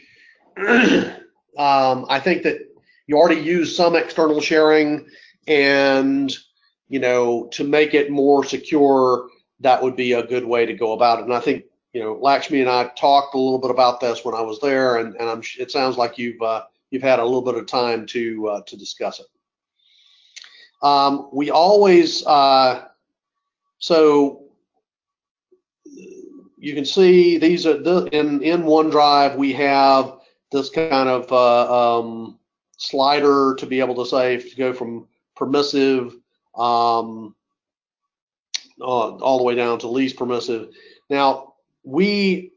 um, I think that you already use some external sharing, and, you know, to make it more secure, that would be a good way to go about it. And I think, you know, Lakshmi and I talked a little bit about this when I was there, and, and I'm, it sounds like you've uh, you've had a little bit of time to uh, to discuss it. Um, we always uh, so. You can see these are the, in in OneDrive we have this kind of uh, um, slider to be able to say if you go from permissive um, uh, all the way down to least permissive. Now, we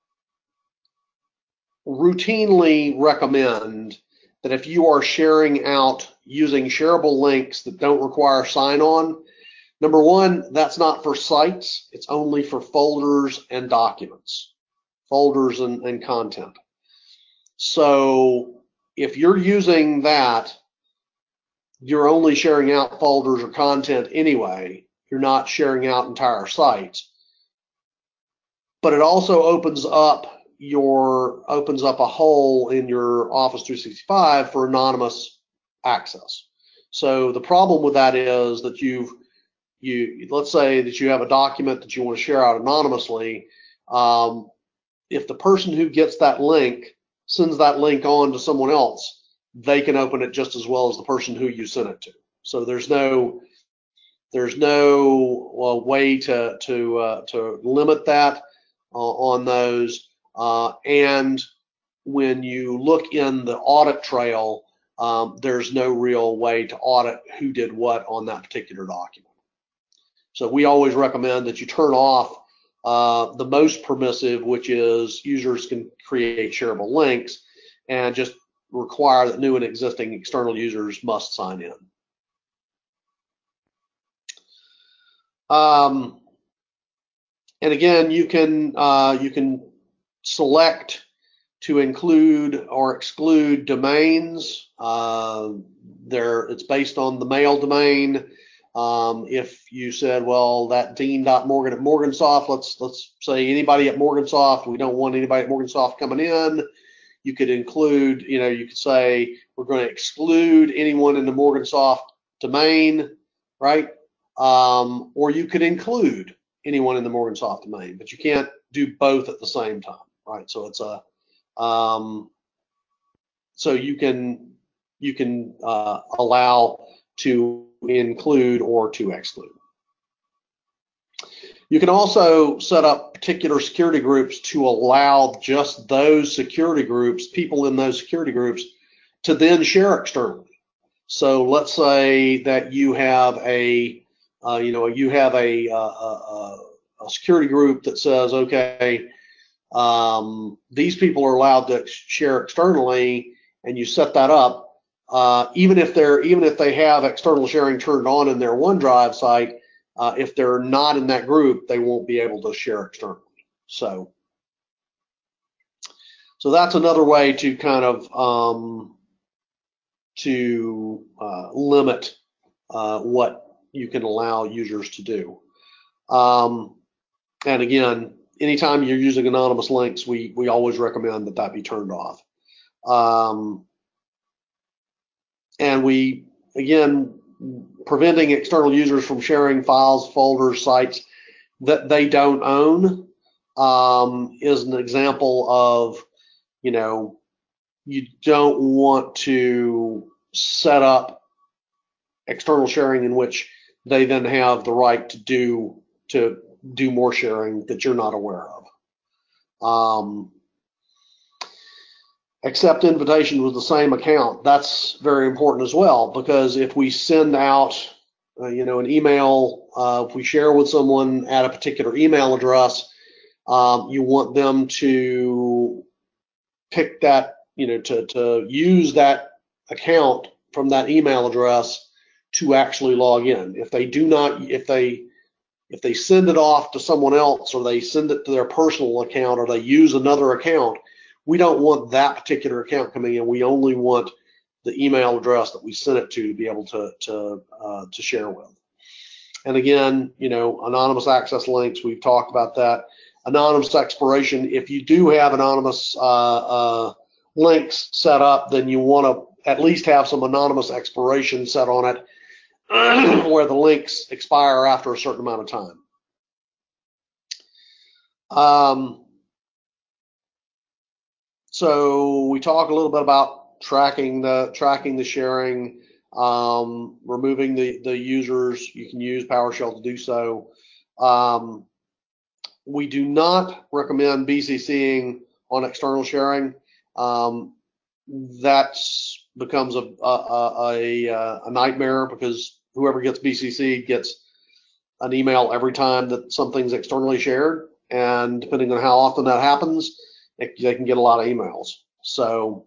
routinely recommend that if you are sharing out using shareable links that don't require sign-on, number one, that's not for sites. It's only for folders and documents, folders and, and content. So if you're using that, you're only sharing out folders or content anyway. You're not sharing out entire sites. But it also opens up your opens up a hole in your Office three sixty-five for anonymous access. So the problem with that is that you've you let's say that you have a document that you want to share out anonymously. Um, if the person who gets that link sends that link on to someone else, they can open it just as well as the person who you sent it to. So there's no there's no well, way to to uh, to limit that uh, on those. Uh, and when you look in the audit trail, um, there's no real way to audit who did what on that particular document. So we always recommend that you turn off uh, the most permissive, which is users can create shareable links, and just require that new and existing external users must sign in. Um, and again, you can uh, you can select to include or exclude domains. Uh, there, it's based on the mail domain. Um, if you said, well, that dean.morgan at Morgansoft, let's let's say anybody at Morgansoft, we don't want anybody at Morgansoft coming in. You could include, you know, you could say we're going to exclude anyone in the Morgansoft domain, right? Um, or you could include anyone in the Morgansoft domain, but you can't do both at the same time, right? So it's a um, so you can you can uh, allow to include or to exclude. You can also set up particular security groups to allow just those security groups, people in those security groups, to then share externally. So let's say that you have a, uh, you know, you have a, a, a, a security group that says, okay, um, these people are allowed to share externally, and you set that up. Uh, even if they're even if they have external sharing turned on in their OneDrive site, uh, if they're not in that group, they won't be able to share externally. So, so that's another way to kind of um, to uh, limit uh, what you can allow users to do. Um, and again, anytime you're using anonymous links, we we always recommend that that be turned off. Um, and we again preventing external users from sharing files, folders, sites that they don't own um, is an example of, you know, you don't want to set up external sharing in which they then have the right to do to do more sharing that you're not aware of. Um, accept invitations with the same account. That's very important as well, because if we send out, uh, you know, an email, uh, if we share with someone at a particular email address, um, you want them to pick that, you know, to, to use that account from that email address to actually log in. If they do not, if they if they send it off to someone else, or they send it to their personal account, or they use another account, we don't want that particular account coming in. We only want the email address that we sent it to to be able to to uh, to share with. And again, you know, anonymous access links, we've talked about that. Anonymous expiration, if you do have anonymous uh, uh, links set up, then you want to at least have some anonymous expiration set on it where the links expire after a certain amount of time. Um, so we talk a little bit about tracking the tracking the sharing, um, removing the the users. You can use PowerShell to do so. Um, we do not recommend B C Cing on external sharing. Um, that's becomes a a, a, a nightmare, because whoever gets B C C gets an email every time that something's externally shared, and depending on how often that happens, it, they can get a lot of emails. So,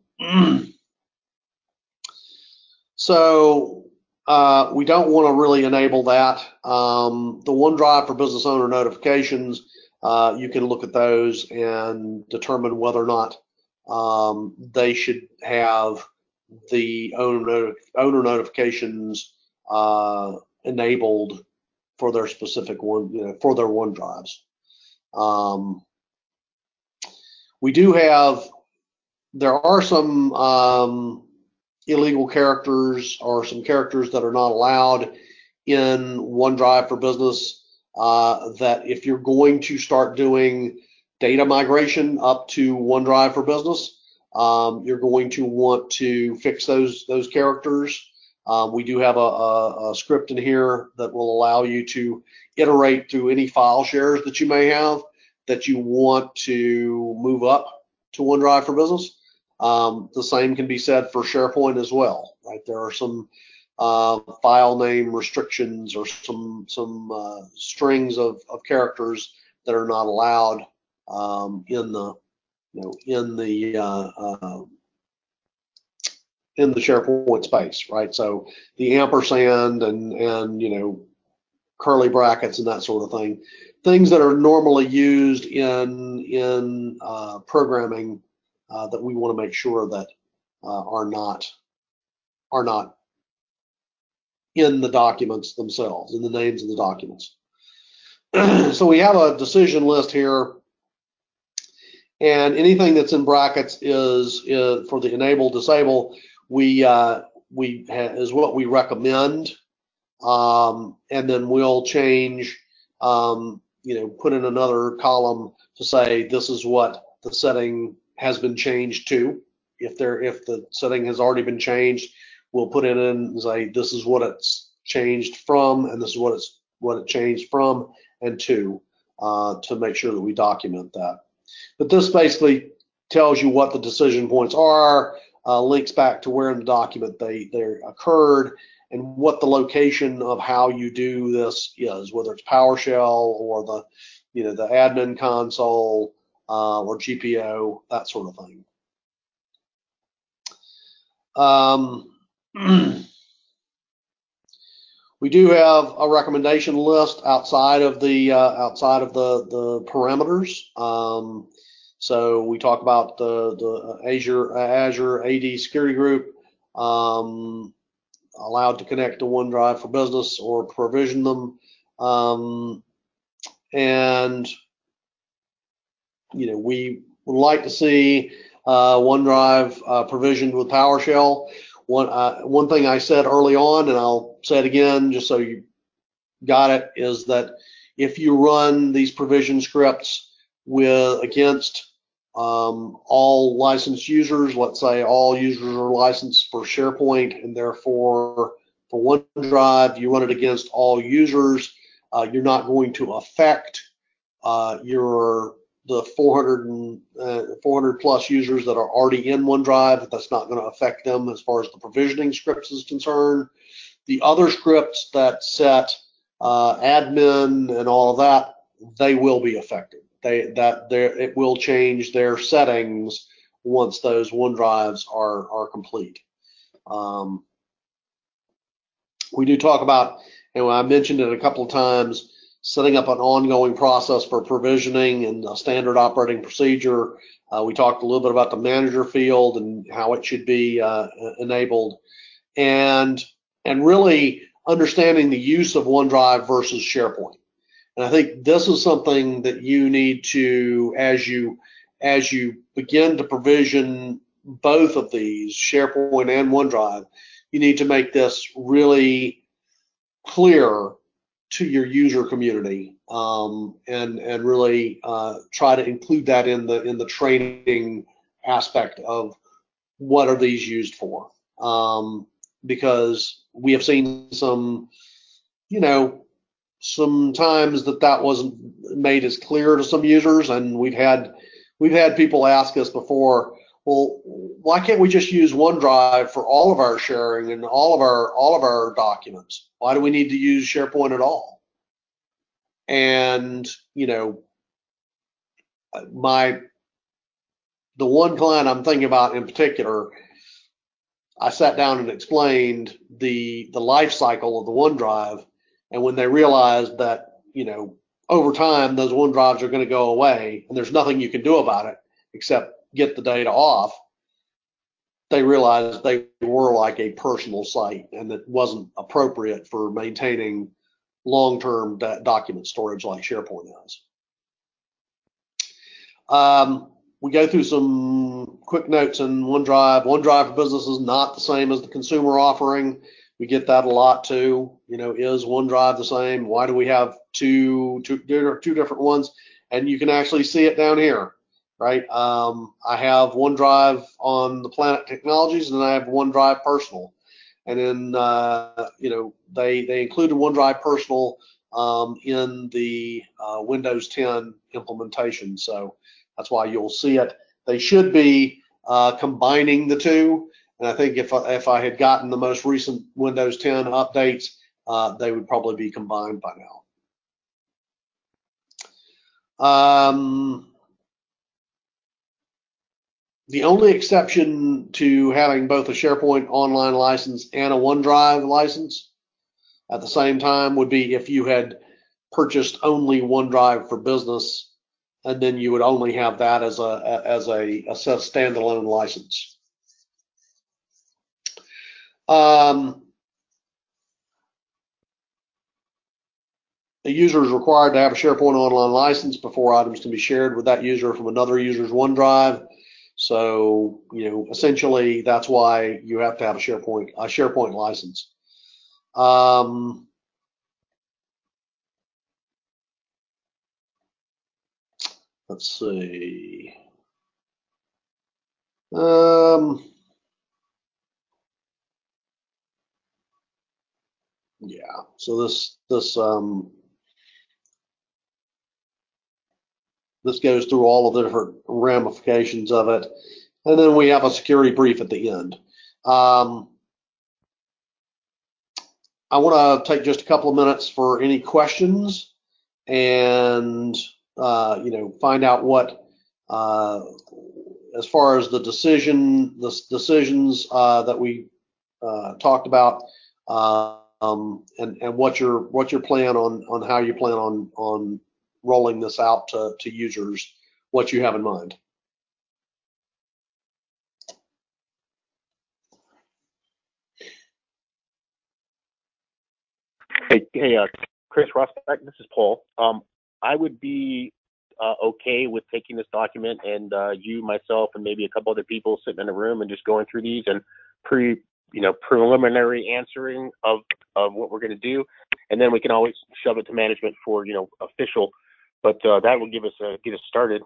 so uh, we don't want to really enable that. Um, the OneDrive for business owner notifications, uh, you can look at those and determine whether or not um, they should have the owner owner notifications uh, enabled for their specific one, you know, for their OneDrives. Um, we do have, there are some um, illegal characters, or some characters that are not allowed in OneDrive for Business, uh, that if you're going to start doing data migration up to OneDrive for Business, um, you're going to want to fix those those characters. Um, we do have a, a, a script in here that will allow you to iterate through any file shares that you may have that you want to move up to OneDrive for Business. Um, the same can be said for SharePoint as well, right? There are some uh, file name restrictions, or some some uh, strings of, of characters that are not allowed um, in the you know in the uh, uh, in the SharePoint space, right? So the ampersand and and you know curly brackets and that sort of thing, things that are normally used in in uh, programming uh, that we want to make sure that uh, are not are not in the documents themselves, in the names of the documents. So we have a decision list here, and anything that's in brackets is, is for the enable disable. We uh, we ha- is what we recommend, um, and then we'll change, um, you know, put in another column to say this is what the setting has been changed to. If there, if the setting has already been changed, we'll put it in and say this is what it's changed from, and this is what it's what it changed from and to, uh, to make sure that we document that. But this basically tells you what the decision points are, uh, links back to where in the document they they occurred, and what the location of how you do this is, whether it's PowerShell or the you know the admin console uh, or G P O, that sort of thing. Um, we do have a recommendation list outside of the uh, outside of the the parameters. Um, so we talk about the the Azure Azure A D security group, um, allowed to connect to OneDrive for Business or provision them, um, and you know we would like to see uh, OneDrive uh, provisioned with PowerShell. One uh, one thing I said early on, and I'll say it again just so you got it, is that if you run these provision scripts with against um, all licensed users, let's say all users are licensed for SharePoint and therefore for OneDrive, you run it against all users, uh, you're not going to affect uh, your the four hundred and uh, four hundred plus users that are already in OneDrive. That's not going to affect them as far as the provisioning scripts is concerned. The other scripts that set uh, admin and all of that, they will be affected. They that there it will change their settings once those OneDrives are are complete. Um, we do talk about, and I mentioned it a couple of times, setting up an ongoing process for provisioning and a standard operating procedure. Uh, we talked a little bit about the manager field and how it should be uh, enabled, and and really understanding the use of OneDrive versus SharePoint. And I think this is something that you need to, as you as you begin to provision both of these, SharePoint and OneDrive, you need to make this really clear to your user community, um, and and really uh, try to include that in the in the training aspect of what are these used for, um, because we have seen some, you know, sometimes that that wasn't made as clear to some users, and we've had we've had people ask us before, well, why can't we just use OneDrive for all of our sharing and all of our all of our documents? Why do we need to use SharePoint at all? And you know, my the one client I'm thinking about in particular, I sat down and explained the the life cycle of the OneDrive, and when they realized that, you know, over time those OneDrives are going to go away and there's nothing you can do about it except get the data off, they realized they were like a personal site and that wasn't appropriate for maintaining long-term do- document storage like SharePoint is. Um, we go through some quick notes in OneDrive. OneDrive for Business is not the same as the consumer offering. We get that a lot too. You know, is OneDrive the same? Why do we have two, two, two different ones? And you can actually see it down here, right? Um, I have OneDrive on the Planet Technologies, and then I have OneDrive Personal. And then, uh, you know, they they included OneDrive Personal um, in the uh, Windows ten implementation. So that's why you'll see it. They should be uh, combining the two. And I think if I, if I had gotten the most recent Windows ten updates, uh, they would probably be combined by now. Um, the only exception to having both a SharePoint Online license and a OneDrive license at the same time would be if you had purchased only OneDrive for Business, and then you would only have that as a as a, a standalone license. Um, the user is required to have a SharePoint Online license before items can be shared with that user from another user's OneDrive. So, you know, essentially that's why you have to have a SharePoint a SharePoint license. Um, let's see. Um, yeah. So this this um, this goes through all of the different ramifications of it, and then we have a security brief at the end. Um, I want to take just a couple of minutes for any questions and uh, you know, find out what uh, as far as the decision the decisions uh, that we uh, talked about, uh, um, and and what your what your plan on on how you plan on on rolling this out to to users, what you have in mind. Hey, hey, uh, Chris Rosbeck, this is Paul. Um, I would be uh, okay with taking this document and uh, you, myself, and maybe a couple other people sitting in a room and just going through these and pre, you know, preliminary answering of of what we're going to do, and then we can always shove it to management for, you know, official. But uh, that will give us a, get us started.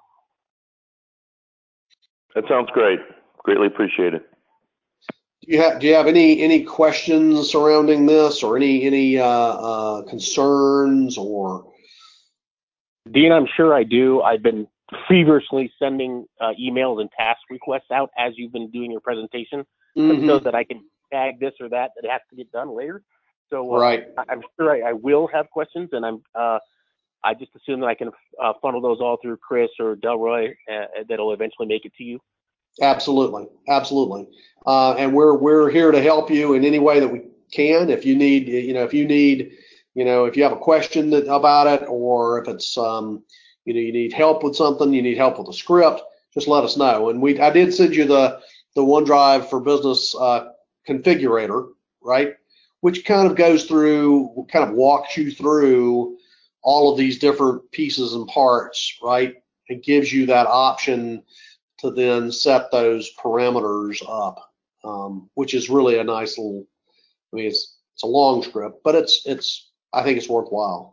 That sounds great. Greatly appreciated. Do you have do you have any any questions surrounding this, or any any uh, uh, concerns, or? Dean, I'm sure I do. I've been feverishly sending uh, emails and task requests out as you've been doing your presentation, Mm-hmm. so that I can tag this or that that has to get done later. So uh, Right. I'm sure I, I will have questions, and I'm uh, I just assume that I can uh, funnel those all through Chris or Delroy, uh, that'll eventually make it to you. Absolutely, absolutely. Uh, and we're we're here to help you in any way that we can. If you need, you know, if you need, you know, if you have a question that, about it, or if it's, um, you know, you need help with something, you need help with a script, just let us know. And we, I did send you the the OneDrive for Business uh, configurator, right? Which kind of goes through, kind of walks you through all of these different pieces and parts, right? It gives you that option to then set those parameters up, um, which is really a nice little. I mean, it's it's a long script, but it's it's I think it's worthwhile.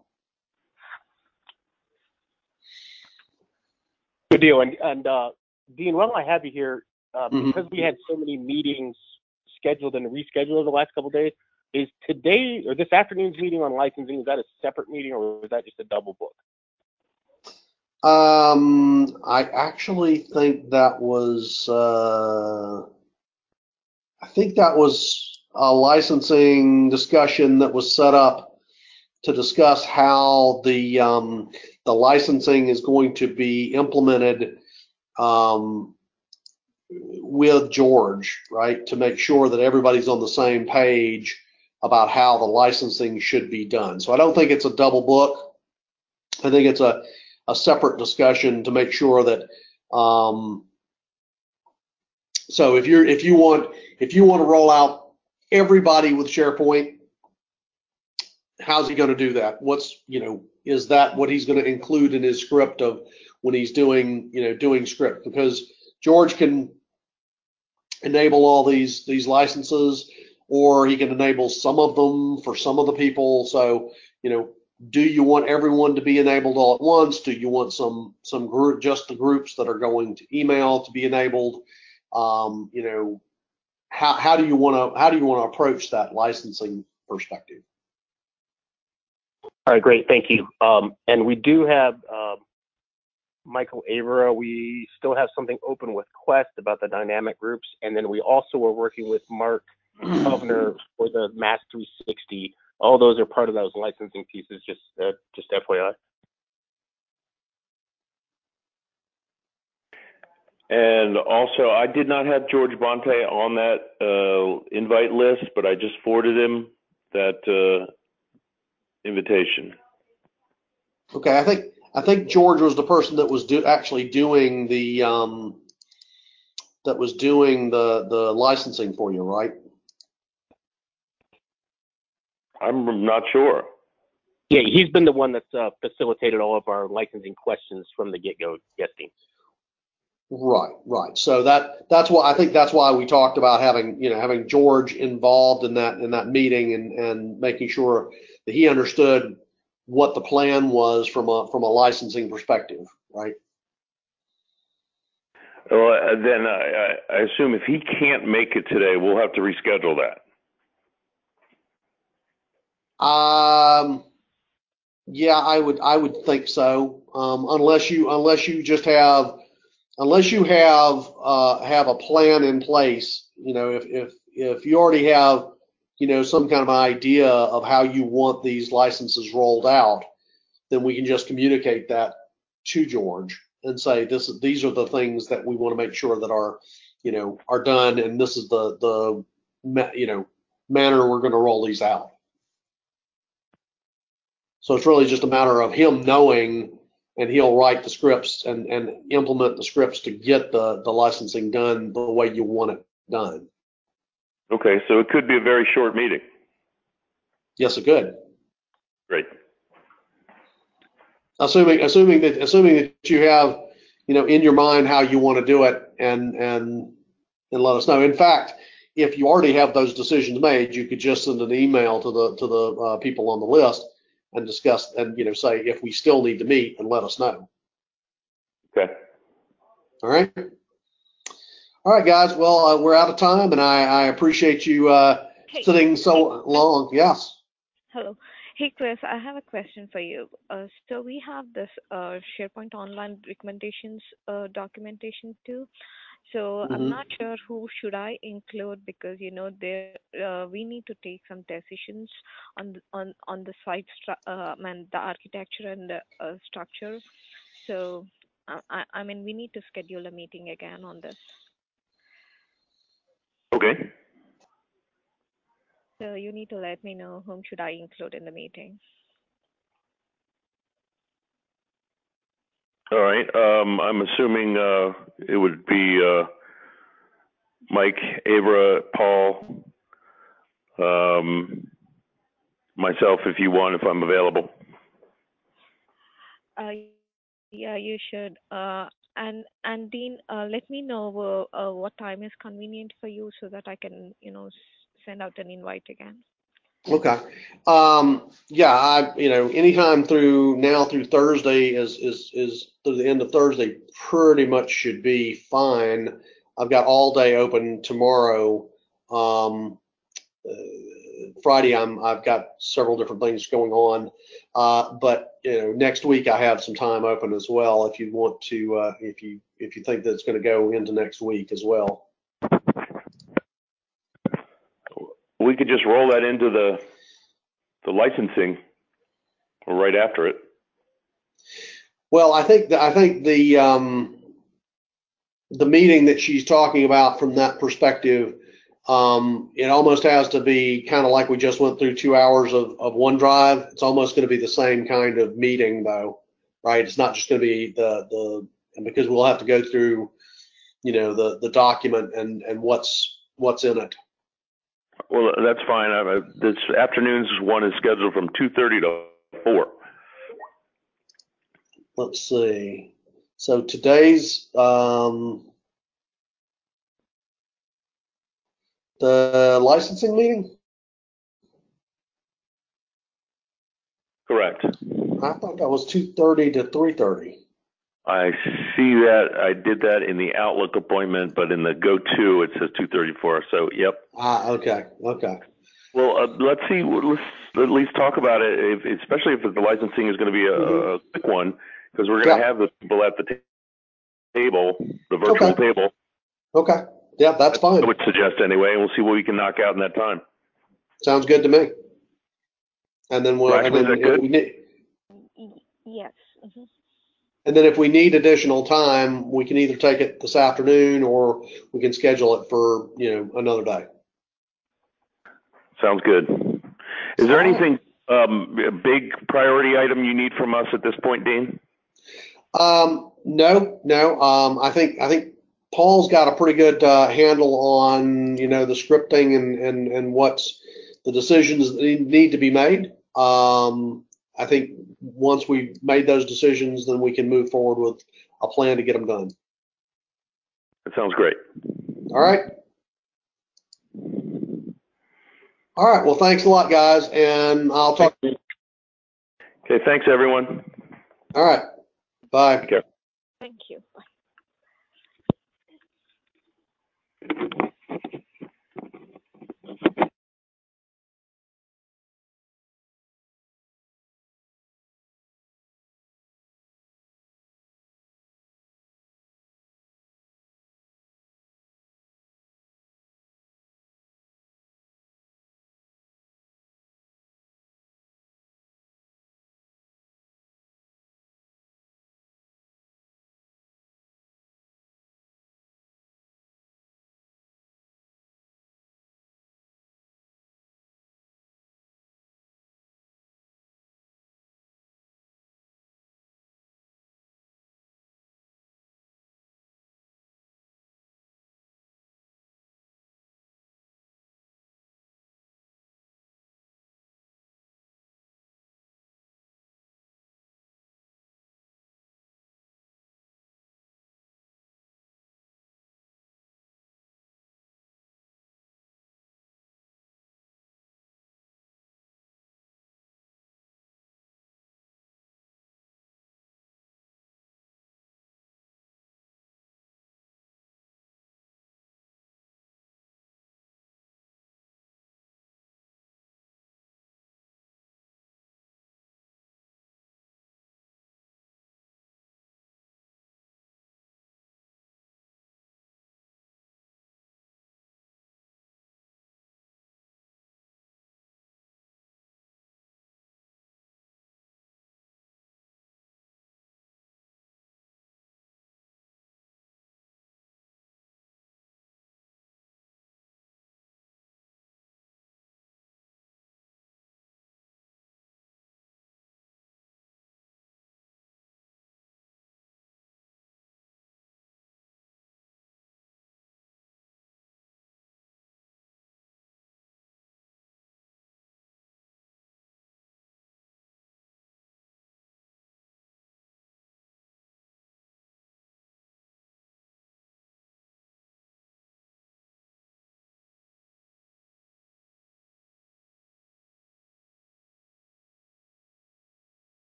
Good deal. And and uh, Dean, while I have you here, uh, Mm-hmm. because we had so many meetings scheduled and rescheduled over the last couple of days, is today or this afternoon's meeting on licensing, is that a separate meeting or is that just a double book? Um, I actually think that was, uh, I think that was a licensing discussion that was set up to discuss how the um, the licensing is going to be implemented um, with George, right? To make sure that everybody's on the same page about how the licensing should be done. So I don't think it's a double book. I think it's a, a separate discussion to make sure that um, so if you're if you want if you want to roll out everybody with SharePoint, how's he going to do that? What's you know is that what he's going to include in his script of when he's doing you know doing script? Because George can enable all these these licenses, or he can enable some of them for some of the people. So you know, do you want everyone to be enabled all at once? Do you want some some group just the groups that are going to email to be enabled? Um, you know, how how do you want to how do you want to approach that licensing perspective? All right, great, thank you. Um, and we do have um, Michael Avera. We still have something open with Quest about the dynamic groups, and then we also are working with Mark Kovner for the Mass three sixty. All those are part of those licensing pieces. Just uh, just F Y I. And also, I did not have George Bonte on that uh, invite list, but I just forwarded him that uh, invitation. Okay, I think I think George was the person that was do, actually doing the um, that was doing the the licensing for you, right? I'm not sure. Yeah, he's been the one that's uh, facilitated all of our licensing questions from the get-go. Yes, Dean. Right, right. So that that's why I think that's why we talked about having you know having George involved in that in that meeting and and making sure that he understood what the plan was from a from a licensing perspective, right? Well, uh, then I, I assume if he can't make it today, we'll have to reschedule that. Um, yeah, I would I would think so. Um, unless you unless you just have unless you have uh, have a plan in place, you know, if if if you already have, you know, some kind of idea of how you want these licenses rolled out, then we can just communicate that to George and say this these are the things that we want to make sure that are, you know, are done, and this is the the you know manner we're going to roll these out. So it's really just a matter of him knowing, and he'll write the scripts and, and implement the scripts to get the, the licensing done the way you want it done. Okay, so it could be a very short meeting. Yes, it could. Great. Assuming assuming that assuming that you have, you know, in your mind how you want to do it, and and and let us know. In fact, if you already have those decisions made, you could just send an email to the to the uh, people on the list and discuss and you know say if we still need to meet and let us know. Okay. All right. All right, guys. Well, uh, we're out of time, and I, I appreciate you uh, Hey, sitting so hey, long. Yes. hello. Hey, Chris, I have a question for you. Uh, so we have this uh, SharePoint Online recommendations uh, documentation too. So I'm Mm-hmm. not sure who should I include because you know there uh, we need to take some decisions on the, on on the site stru- uh, and the architecture and the uh, structure. So uh, I I mean we need to schedule a meeting again on this. Okay. So you need to let me know whom should I include in the meeting. All right. Um, I'm assuming uh, it would be uh, Mike, Avera, Paul, um, myself, if you want, if I'm available. Uh, yeah, you should. Uh, and and Dean, uh, let me know uh, uh, what time is convenient for you so that I can, you know, s- send out an invite again. Okay. Um, yeah, I you know anytime through now through Thursday is is is through the end of Thursday pretty much should be fine. I've got all day open tomorrow. Um, uh, Friday I'm I've got several different things going on, uh, but you know next week I have some time open as well. If you want to, uh, if you if you think that it's going to go into next week as well. We could just roll that into the the licensing right after it. Well, I think that I think the um, the meeting that she's talking about from that perspective, um, it almost has to be kind of like we just went through two hours of, of OneDrive. It's almost going to be the same kind of meeting, though, right? It's not just going to be the the and because we'll have to go through, you know, the the document and and what's what's in it. Well, that's fine. I, this afternoon's one is scheduled from two thirty to four. Let's see. So today's um, the licensing meeting. Correct. I thought that was two thirty to three thirty. I see that. I did that in the Outlook appointment, but in the go-to it says two thirty-four. So, yep. Ah, okay, okay. Well, uh, let's see. Let's at least talk about it, if, especially if the licensing is going to be a, mm-hmm. a quick one, because we're going to yeah. have the people at the t- table, the virtual okay. table. Okay. Yeah, that's fine. I would suggest anyway, and we'll see what we can knock out in that time. Sounds good to me. And then we'll. Rashmi, and then is that good? We need, yes. Mm-hmm. And then if we need additional time, we can either take it this afternoon or we can schedule it for you know another day. Sounds good. Is there anything, um, a big priority item you need from us at this point, Dean? Um, no, no. Um, I think I think Paul's got a pretty good uh, handle on you know the scripting and and and what's the decisions that need to be made. Um, I think once we've made those decisions, then we can move forward with a plan to get them done. That sounds great. All right. All right. Well, thanks a lot, guys, and I'll talk to you. Okay. Thanks, everyone. All right. Bye. Take care. Thank you. Bye.